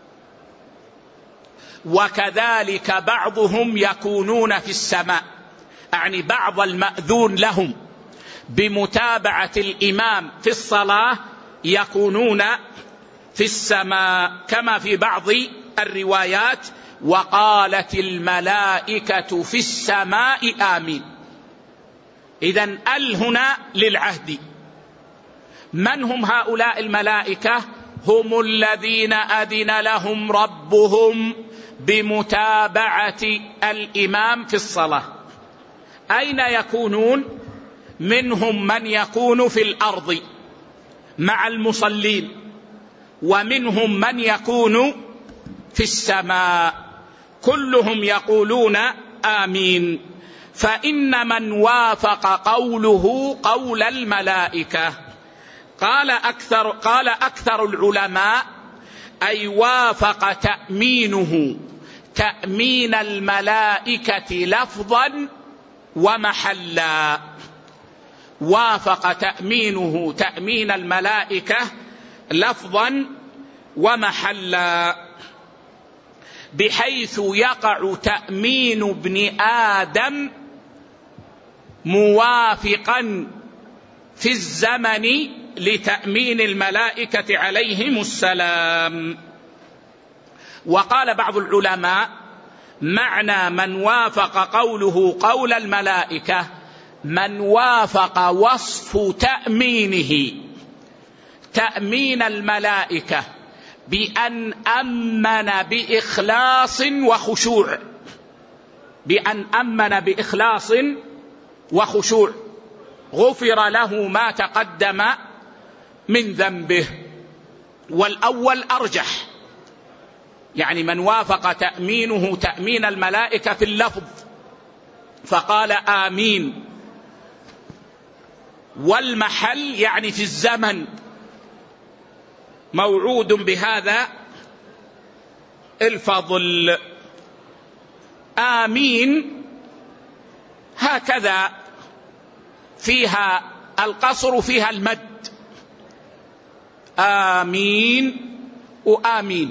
وكذلك بعضهم يكونون في السماء، يعني بعض المأذون لهم بمتابعة الإمام في الصلاة يكونون في السماء، كما في بعض الروايات: وقالت الملائكة في السماء آمين. إذن هنا للعهد. من هم هؤلاء الملائكة؟ هم الذين أذن لهم ربهم بمتابعة الإمام في الصلاة. أين يكونون؟ منهم من يكون في الأرض مع المصلين، ومنهم من يكون في السماء، كلهم يقولون آمين. فإن من وافق قوله قول الملائكة، قال أكثر العلماء: أي وافق تأمينه تأمين الملائكة لفظا ومحلا، وافق تأمينه تأمين الملائكة لفظا ومحلا، بحيث يقع تأمين ابن آدم موافقا في الزمن لتأمين الملائكة عليهم السلام. وقال بعض العلماء: معنى من وافق قوله قول الملائكة من وافق وصف تأمينه تأمين الملائكة بأن أمن بإخلاص وخشوع، بأن أمن بإخلاص وخشوع، غفر له ما تقدم من ذنبه. والأول أرجح، يعني من وافق تأمينه تأمين الملائكة في اللفظ فقال آمين، والمحل يعني في الزمن موعود بهذا الفضل. آمين هكذا فيها القصر فيها المد، آمين وآمين،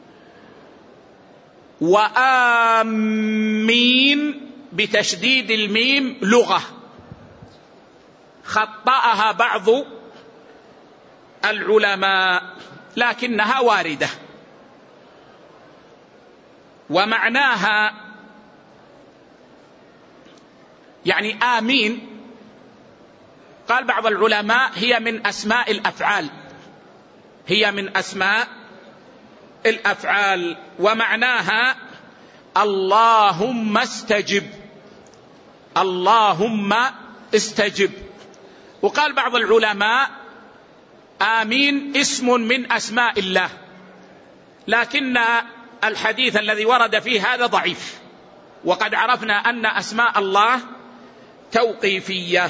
وآمين بتشديد الميم لغة خطأها بعض العلماء لكنها واردة، ومعناها يعني آمين. قال بعض العلماء هي من أسماء الأفعال، هي من أسماء الأفعال، ومعناها اللهم استجب، اللهم استجب. وقال بعض العلماء آمين اسم من أسماء الله، لكن الحديث الذي ورد فيه هذا ضعيف، وقد عرفنا أن أسماء الله توقيفية.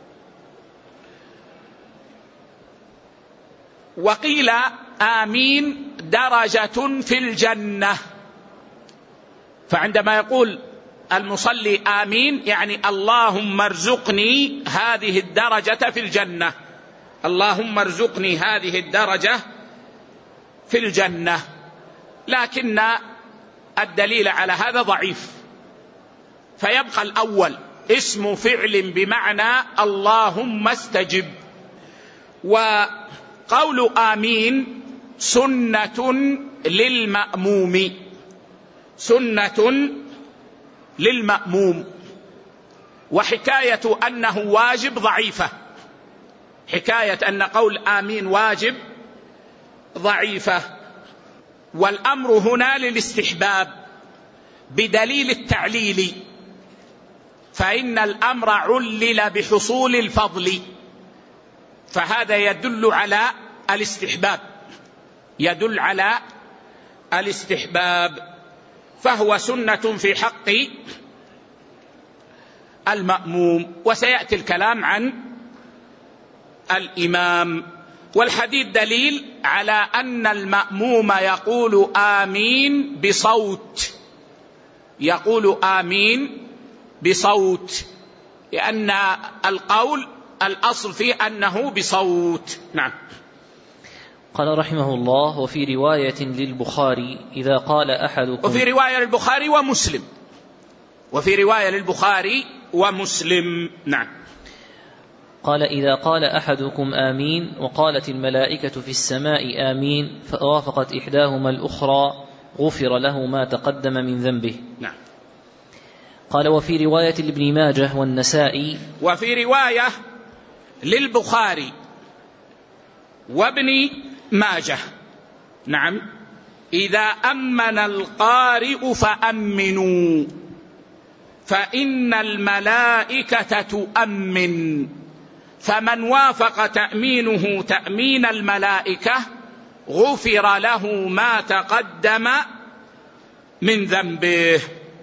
وقيل آمين درجة في الجنة، فعندما يقول المصلي آمين يعني اللهم ارزقني هذه الدرجة في الجنة، اللهم ارزقني هذه الدرجة في الجنة. لكن الدليل على هذا ضعيف، فيبقى الأول اسم فعل بمعنى اللهم استجب. وقول آمين سنة للمأموم، سنة للمأموم، وحكاية أنه واجب ضعيفة، حكاية أن قول آمين واجب ضعيفة. والأمر هنا للاستحباب بدليل التعليل، فإن الأمر علل بحصول الفضل، فهذا يدل على الاستحباب، يدل على الاستحباب، فهو سنة في حق المأموم. وسيأتي الكلام عن الإمام. والحديث دليل على أن المأموم يقول آمين بصوت، يقول آمين بصوت، لأن القول الأصل فيه أنه بصوت. نعم. قال رحمه الله: وفي رواية للبخاري إذا قال أحدكم، وفي رواية للبخاري ومسلم، وفي رواية للبخاري ومسلم. نعم. قال: إذا قال أحدكم آمين وقالت الملائكة في السماء آمين فوافقت إحداهما الأخرى غفر له ما تقدم من ذنبه. نعم. قال: وفي رواية لابن ماجه والنسائي، وفي رواية للبخاري وابن ماجه، نعم، إذا أمن القارئ فأمنوا فإن الملائكة تؤمن، فمن وافق تأمينه تأمين الملائكة غفر له ما تقدم من ذنبه.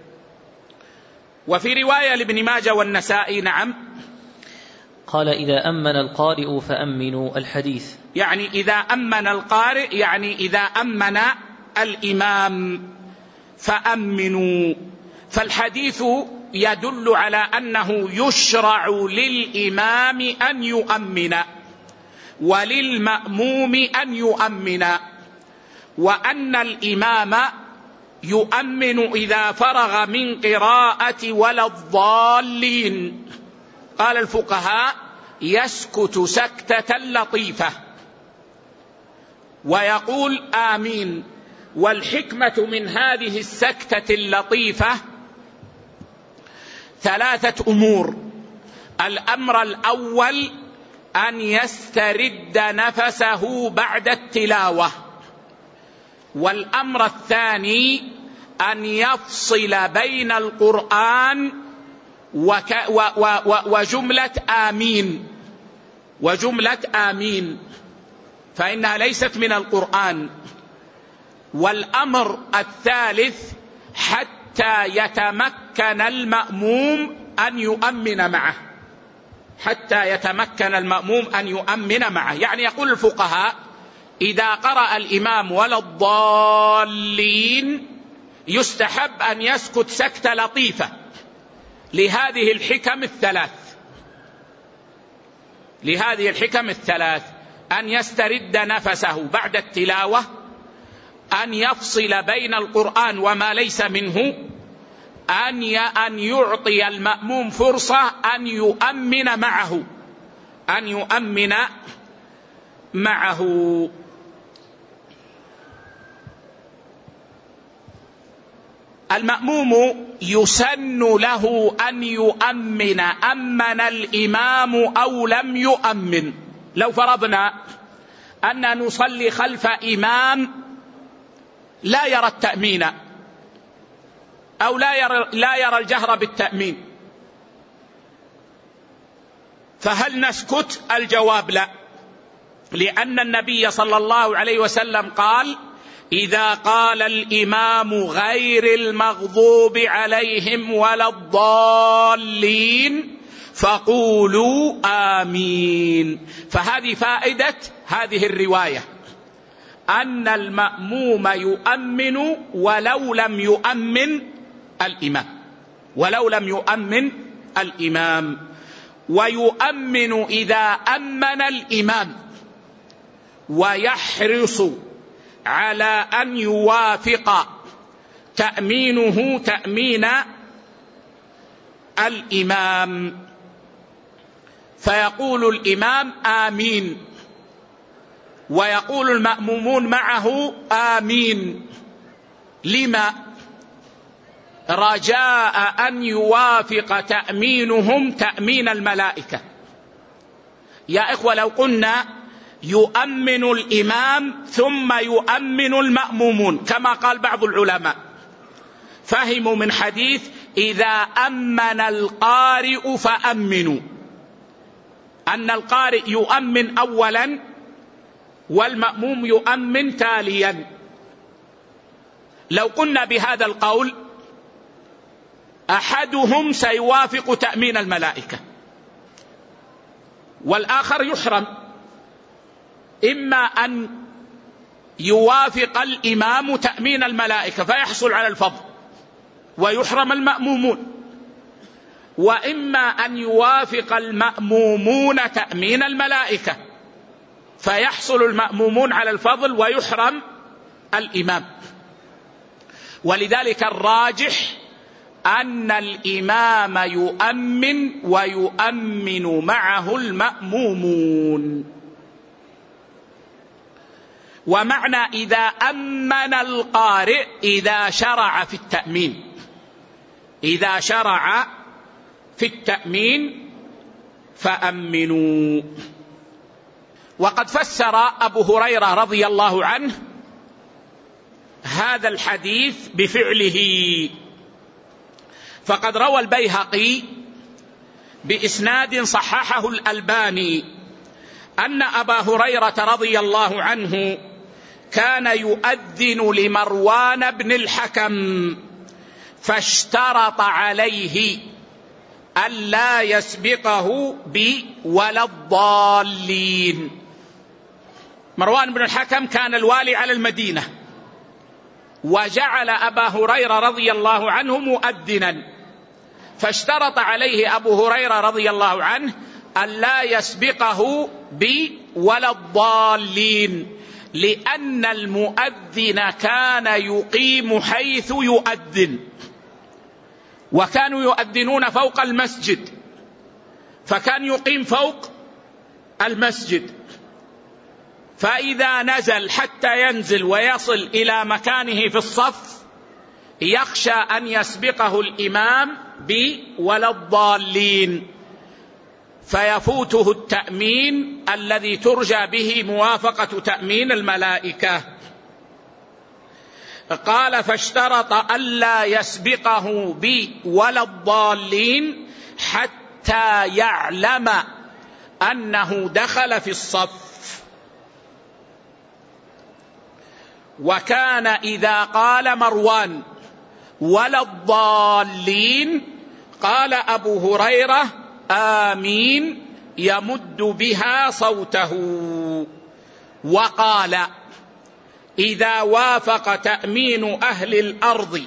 وفي رواية لابن ماجه والنسائي، نعم، قال: إذا أمن القارئ فأمنوا، الحديث. يعني إذا أمن القارئ يعني إذا أمن الإمام فأمنوا، فالحديث يدل على أنه يشرع للإمام أن يؤمن وللمأموم أن يؤمن، وأن الإمام يؤمن إذا فرغ من قراءة ولا الضالين. قال الفقهاء: يسكت سكتة لطيفة ويقول آمين. والحكمة من هذه السكتة اللطيفة ثلاثة أمور. الأمر الأول أن يسترد نفسه بعد التلاوة، والأمر الثاني أن يفصل بين القرآن وجملة آمين، وجملة آمين فإنها ليست من القرآن. والأمر الثالث حتى يتمكن المأموم أن يؤمن معه، حتى يتمكن المأموم أن يؤمن معه. يعني يقول الفقهاء: إذا قرأ الإمام ولا الضالين يستحب أن يسكت سكتة لطيفة لهذه الحكم الثلاث، لهذه الحكم الثلاث: أن يسترد نفسه بعد التلاوة، أن يفصل بين القرآن وما ليس منه، أن يعطي المأموم فرصة أن يؤمن معه، أن يؤمن معه. المأموم يسن له أن يؤمن، أمن الإمام أو لم يؤمن. لو فرضنا أن نصلي خلف إمام لا يرى التأمين أو لا يرى الجهر بالتأمين، فهل نسكت؟ الجواب لا، لأن النبي صلى الله عليه وسلم قال: إذا قال الإمام غير المغضوب عليهم ولا الضالين فقولوا آمين. فهذه فائدة هذه الرواية، أن المأموم يؤمن ولو لم يؤمن الإمام، ويؤمن إذا أمن الإمام، ويحرص على أن يوافق تأمينه تأمين الإمام، فيقول الإمام آمين ويقول المأمومون معه آمين. لما؟ رجاء أن يوافق تأمينهم تأمين الملائكة. يا إخوة، لو قلنا يؤمن الإمام ثم يؤمن المأمومون كما قال بعض العلماء، فهموا من حديث إذا أمن القارئ فأمنوا، أن القارئ يؤمن أولا والمأموم يؤمن تاليا. لو قلنا بهذا القول أحدهم سيوافق تأمين الملائكة والآخر يحرم، إما أن يوافق الإمام تأمين الملائكة فيحصل على الفضل ويحرم المأمومون، وإما أن يوافق المأمومون تأمين الملائكة فيحصل المأمومون على الفضل ويحرم الإمام. ولذلك الراجح أن الإمام يؤمن ويؤمن معه المأمومون. ومعنى إذا أمن القارئ إذا شرع في التأمين فأمنوا. وقد فسر أبو هريرة رضي الله عنه هذا الحديث بفعله، فقد روى البيهقي بإسناد صححه الألباني أن أبا هريرة رضي الله عنه كان يؤذن لمروان بن الحكم فاشترط عليه ألا يسبقه ولا الضالين. مروان بن الحكم كان الوالي على المدينة، وجعل أبا هريرة رضي الله عنه مؤذنا، فاشترط عليه أبو هريرة رضي الله عنه ألا يسبقه ولا الضالين، لأن المؤذن كان يقيم حيث يؤذن، وكانوا يؤذنون فوق المسجد، فكان يقيم فوق المسجد، فإذا نزل حتى ينزل ويصل إلى مكانه في الصف يخشى أن يسبقه الإمام ولا الضالين فيفوته التأمين الذي ترجى به موافقة تأمين الملائكة. قال فاشترط ألا يسبقه ولا الضالين حتى يعلم أنه دخل في الصف. وكان إذا قال مروان ولا الضالين قال أبو هريرة آمين يمد بها صوته. وقال إذا وافق تأمين أهل الأرض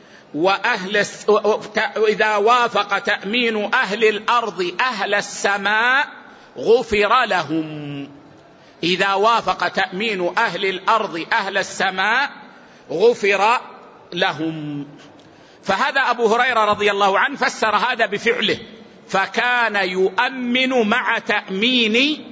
إذا وافق تأمين أهل الأرض أهل السماء غفر لهم. إذا وافق تأمين أهل الأرض أهل السماء غفر لهم. فهذا أبو هريرة رضي الله عنه فسر هذا بفعله، فكان يؤمن مع تأمين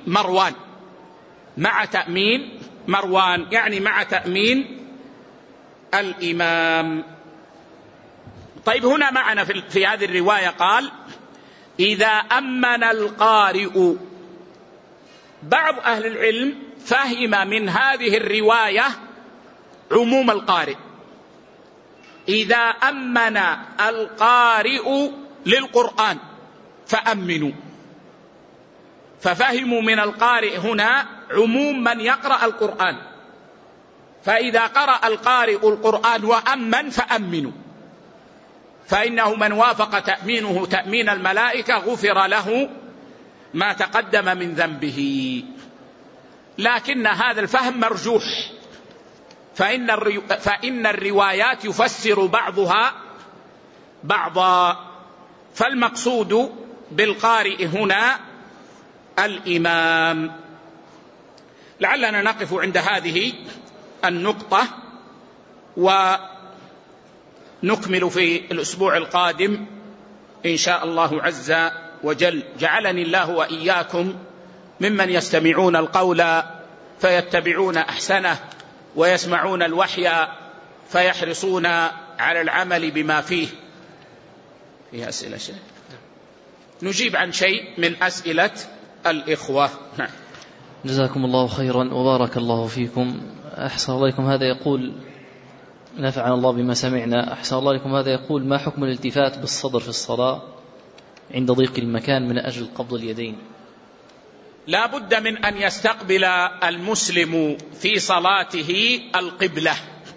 مروان، يعني مع تأمين الإمام. طيب، هنا معنا في هذه الرواية قال إذا أمن القارئ. بعض أهل العلم فهم من هذه الرواية عموم القارئ، إذا أمن القارئ للقرآن فأمنوا، ففهموا من القارئ هنا عموم من يقرأ القرآن، فإذا قرأ القارئ القرآن وأمن فأمنوا، فإنه من وافق تأمينه تأمين الملائكة غفر له ما تقدم من ذنبه. لكن هذا الفهم مرجوح، فإن الروايات يفسر بعضها بعضا، فالمقصود بالقارئ هنا الإمام. لعلنا نقف عند هذه النقطة ونكمل في الأسبوع القادم إن شاء الله عز وجل. جعلني الله وإياكم ممن يستمعون القول فيتبعون أحسنه ويسمعون الوحي فيحرصون على العمل بما فيه. فيها أسئلة شيء؟ نجيب عن شيء من أسئلة الإخوة. جزاكم الله خيرا وبارك الله فيكم. أحسن الله لكم. هذا يقول: نفعنا الله بما سمعنا. أحسن الله لكم. هذا يقول: ما حكم الالتفات بالصدر في الصلاة عند ضيق المكان من أجل قبض اليدين؟ لا بد من أن يستقبل المسلم في صلاته القبلة.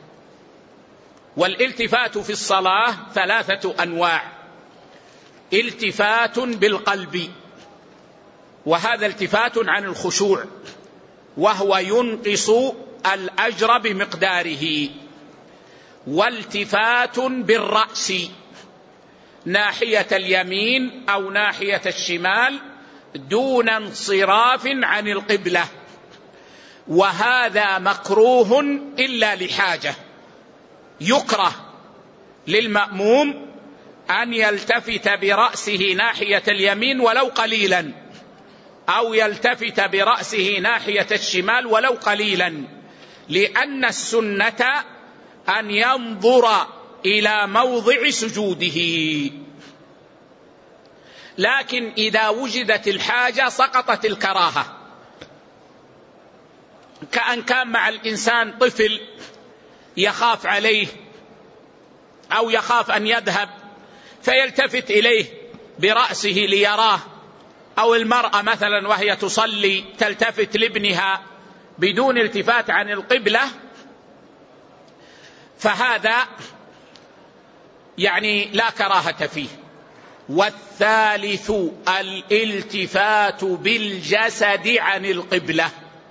والالتفات في الصلاة 3 أنواع: التفات بالقلب، وهذا التفات عن الخشوع، وهو ينقص الأجر بمقداره، والتفات بالرأس ناحية اليمين أو ناحية الشمال دون انصراف عن القبلة، وهذا مكروه إلا لحاجة. يكره للمأموم أن يلتفت برأسه ناحية اليمين ولو قليلا، أو يلتفت برأسه ناحية الشمال ولو قليلا، لأن السنة أن ينظر إلى موضع سجوده. لكن إذا وجدت الحاجة سقطت الكراهة، كأن كان مع الإنسان طفل يخاف عليه أو يخاف أن يذهب فيلتفت إليه برأسه ليراه، أو المرأة مثلا وهي تصلي تلتفت لابنها بدون التفات عن القبلة، فهذا يعني لا كراهة فيه. والثالث الالتفات بالجسد عن القبلة،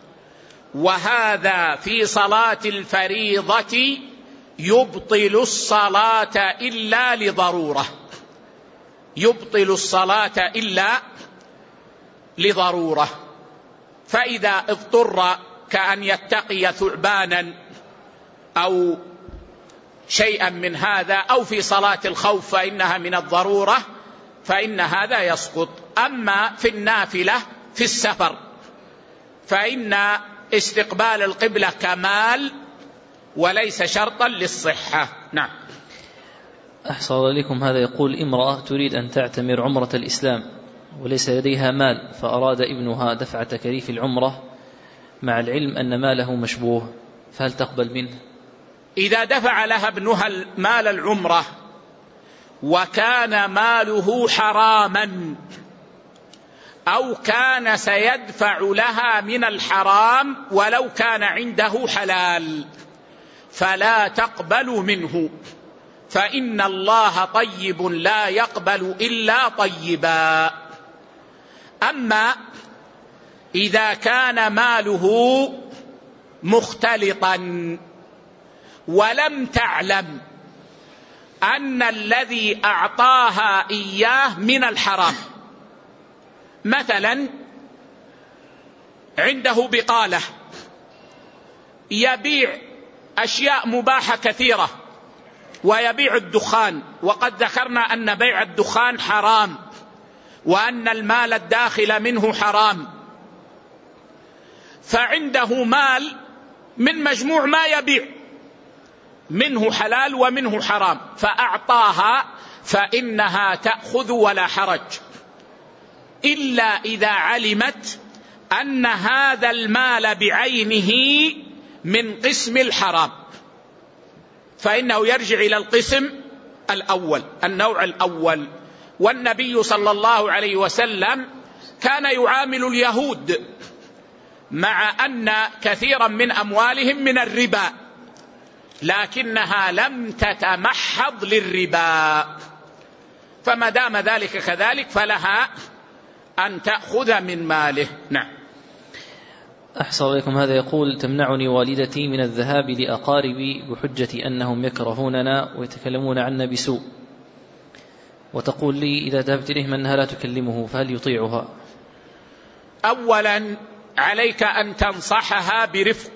وهذا في صلاة الفريضة يبطل الصلاة إلا لضرورة، يبطل الصلاة إلا لضرورة. فإذا اضطر كأن يتقي ثعبانا أو شيئا من هذا، أو في صلاة الخوف فإنها من الضرورة، فإن هذا يسقط. أما في النافلة في السفر فإن استقبال القبلة كمال وليس شرطا للصحة. نعم. أحسن الله لكم. هذا يقول: امرأة تريد أن تعتمر عمرة الإسلام وليس لديها مال، فأراد ابنها دفع تكاليف العمرة مع العلم أن ماله مشبوه، فهل تقبل منه؟ إذا دفع لها ابنها مال العمرة وكان ماله حراما، أو كان سيدفع لها من الحرام ولو كان عنده حلال، فلا تقبل منه، فإن الله طيب لا يقبل إلا طيبا. أما إذا كان ماله مختلطا ولم تعلم أن الذي أعطاها إياه من الحرام، مثلا عنده بقالة يبيع أشياء مباحة كثيرة ويبيع الدخان، وقد ذكرنا أن بيع الدخان حرام وأن المال الداخل منه حرام، فعنده مال من مجموع ما يبيع منه حلال ومنه حرام فأعطاها، فإنها تأخذ ولا حرج، إلا إذا علمت أن هذا المال بعينه من قسم الحرام، فإنه يرجع إلى القسم الأول، النوع الأول. والنبي صلى الله عليه وسلم كان يعامل اليهود مع أن كثيرا من أموالهم من الربا، لكنها لم تتمحض للربا، فما دام ذلك كذلك فلها أن تأخذ من ماله. نعم. أحسن إليكم. هذا يقول: تمنعني والدتي من الذهاب لأقاربي بحجة أنهم يكرهوننا ويتكلمون عنا بسوء، وتقول لي إذا ذهبت إليهم أنها لا تكلمه، فهل يطيعها؟ أولا عليك أن تنصحها برفق،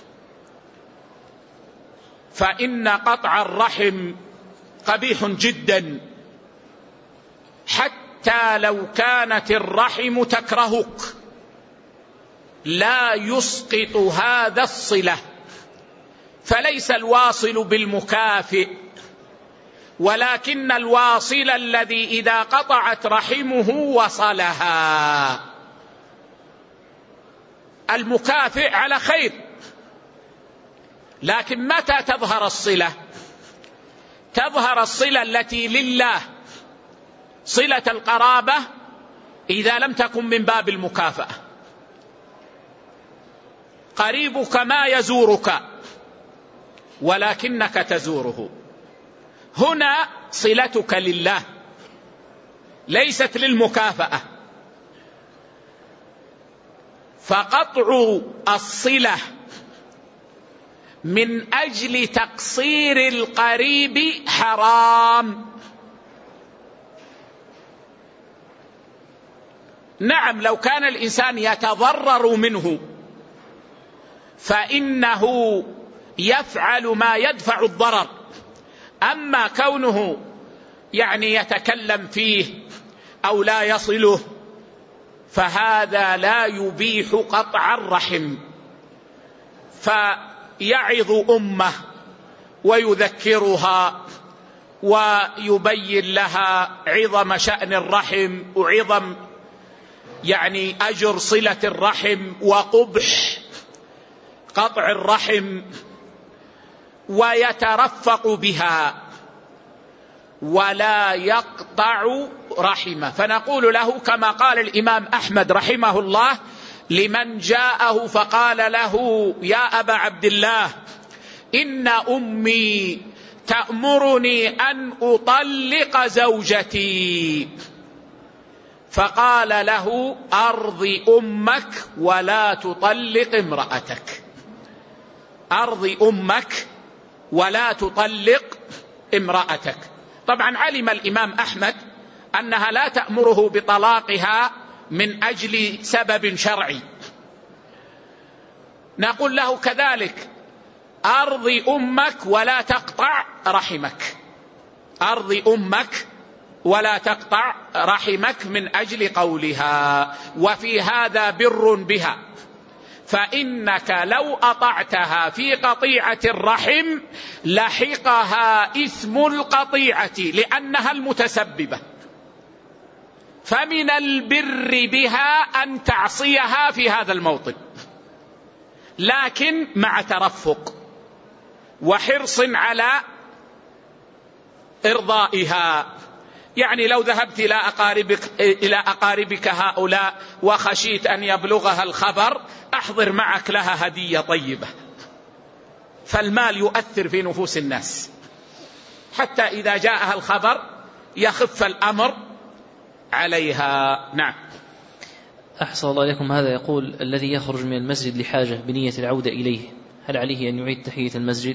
فإن قطع الرحم قبيح جدا، حتى لو كانت الرحم تكرهك لا يسقط هذا الصلة. فليس الواصل بالمكافئ، ولكن الواصل الذي إذا قطعت رحمه وصلها. المكافئ على خير، لكن متى تظهر الصلة؟ تظهر الصلة التي لله، صلة القرابة، إذا لم تكن من باب المكافأة. قريبك ما يزورك ولكنك تزوره، هنا صلتك لله ليست للمكافأة. فقطع الصلة من أجل تقصير القريب حرام. نعم، لو كان الإنسان يتضرر منه فإنه يفعل ما يدفع الضرر، أما كونه يتكلم فيه أو لا يصله فهذا لا يبيح قطع الرحم. فيعظ أمه ويذكرها ويبين لها عظم شأن الرحم وعظم أجر صلة الرحم وقبح قطع الرحم، ويترفق بها ولا يقطع رحمه. فنقول له كما قال الإمام أحمد رحمه الله لمن جاءه فقال له: يا أبا عبد الله، إن أمي تأمرني أن أطلق زوجتي. فقال له: أرض أمك ولا تطلق امرأتك. أرض أمك ولا تطلق امرأتك. طبعا علم الإمام أحمد أنها لا تأمره بطلاقها من أجل سبب شرعي. نقول له كذلك: أرض أمك ولا تقطع رحمك. أرض أمك ولا تقطع رحمك من أجل قولها، وفي هذا بر بها، فإنك لو أطعتها في قطيعة الرحم لحقها إثم القطيعة لأنها المتسببة، فمن البر بها أن تعصيها في هذا الموطن، لكن مع ترفق وحرص على إرضائها. لو ذهبت إلى أقاربك هؤلاء وخشيت أن يبلغها الخبر، أحضر معك لها هدية طيبة، فالمال يؤثر في نفوس الناس حتى إذا جاءها الخبر يخف الأمر عليها. نعم. أحسن الله إليكم. هذا يقول: الذي يخرج من المسجد لحاجة بنية العودة إليه، هل عليه أن يعيد تحية المسجد؟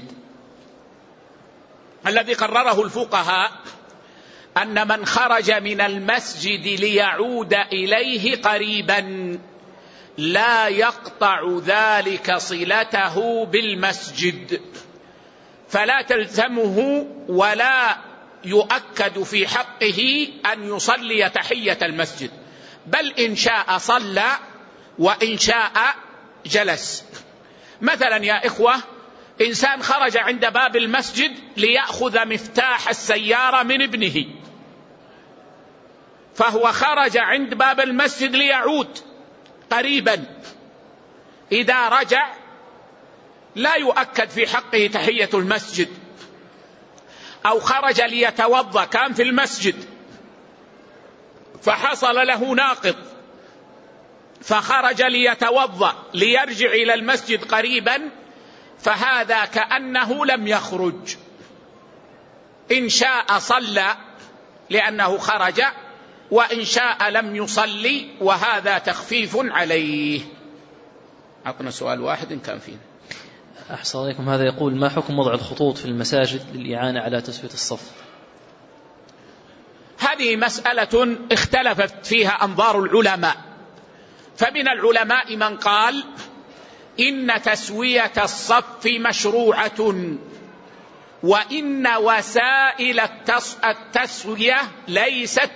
الذي قرره الفقهاء أن من خرج من المسجد ليعود إليه قريبا لا يقطع ذلك صلته بالمسجد، فلا تلزمه ولا يؤكد في حقه أن يصلي تحية المسجد، بل إن شاء صلى وإن شاء جلس. مثلا يا إخوة، إنسان خرج عند باب المسجد ليأخذ مفتاح السيارة من ابنه، فهو خرج عند باب المسجد ليعود قريبا، إذا رجع لا يؤكد في حقه تحية المسجد. أو خرج ليتوضأ، كان في المسجد فحصل له ناقض فخرج ليتوضأ ليرجع إلى المسجد قريبا، فهذا كأنه لم يخرج. إن شاء صلى لأنه خرج، وإن شاء لم يصلي، وهذا تخفيف عليه. أعطنا سؤال واحد إن كان فيه. أحسن عليكم. هذا يقول: ما حكم وضع الخطوط في المساجد للإعانة على تسوية الصف؟ هذه مسألة اختلفت فيها أنظار العلماء، فمن العلماء من قال إن تسوية الصف مشروعة، وإن وسائل التسوية ليست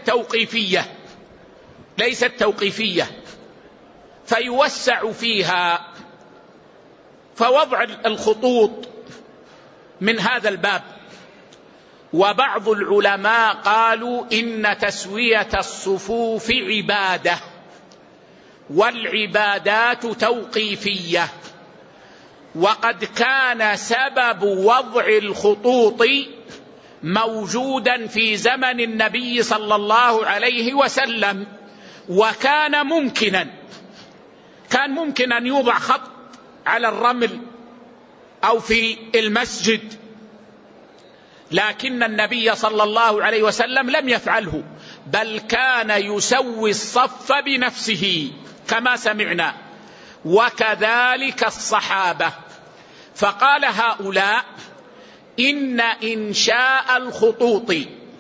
توقيفية فيوسع فيها، فوضع الخطوط من هذا الباب. وبعض العلماء قالوا إن تسوية الصفوف عبادة، والعبادات توقيفية، وقد كان سبب وضع الخطوط موجودا في زمن النبي صلى الله عليه وسلم، وكان ممكنا أن يوضع خط على الرمل أو في المسجد، لكن النبي صلى الله عليه وسلم لم يفعله، بل كان يسوي الصف بنفسه كما سمعنا، وكذلك الصحابة. فقال هؤلاء إن إنشاء الخطوط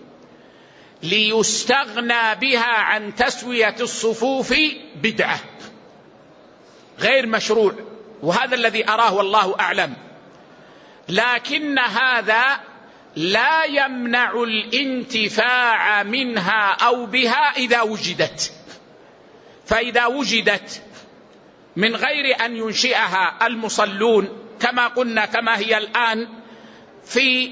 ليستغنى بها عن تسوية الصفوف بدعة غير مشروع، وهذا الذي أراه والله أعلم. لكن هذا لا يمنع الانتفاع منها أو بها إذا وجدت، فإذا وجدت من غير أن ينشئها المصلون كما قلنا، كما هي الآن في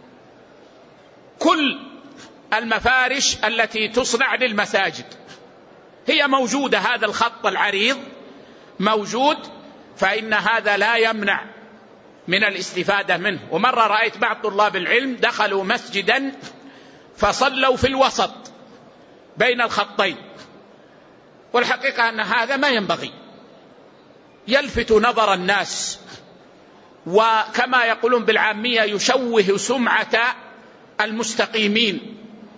كل المفارش التي تصنع للمساجد هي موجودة، هذا الخط العريض موجود، فإن هذا لا يمنع من الاستفادة منه. ومرة رأيت بعض طلاب العلم دخلوا مسجدا فصلوا في الوسط بين الخطين، والحقيقة أن هذا ما ينبغي، يلفت نظر الناس، وكما يقولون بالعامية يشوه سمعة المستقيمين،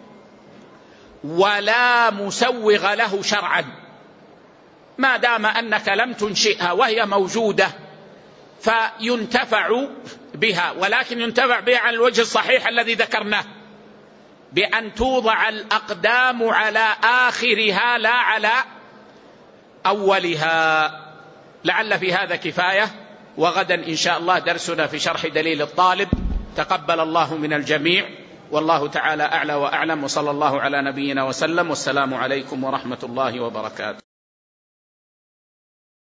ولا مسوغ له شرعا ما دام أنك لم تنشئها وهي موجودة، فينتفع بها، ولكن ينتفع بها على الوجه الصحيح الذي ذكرناه، بأن توضع الأقدام على آخرها لا على أولها. لعل في هذا كفاية، وغدا إن شاء الله درسنا في شرح دليل الطالب. تقبل الله من الجميع، والله تعالى أعلى وأعلم، وصلى الله على نبينا وسلم، والسلام عليكم ورحمة الله وبركاته.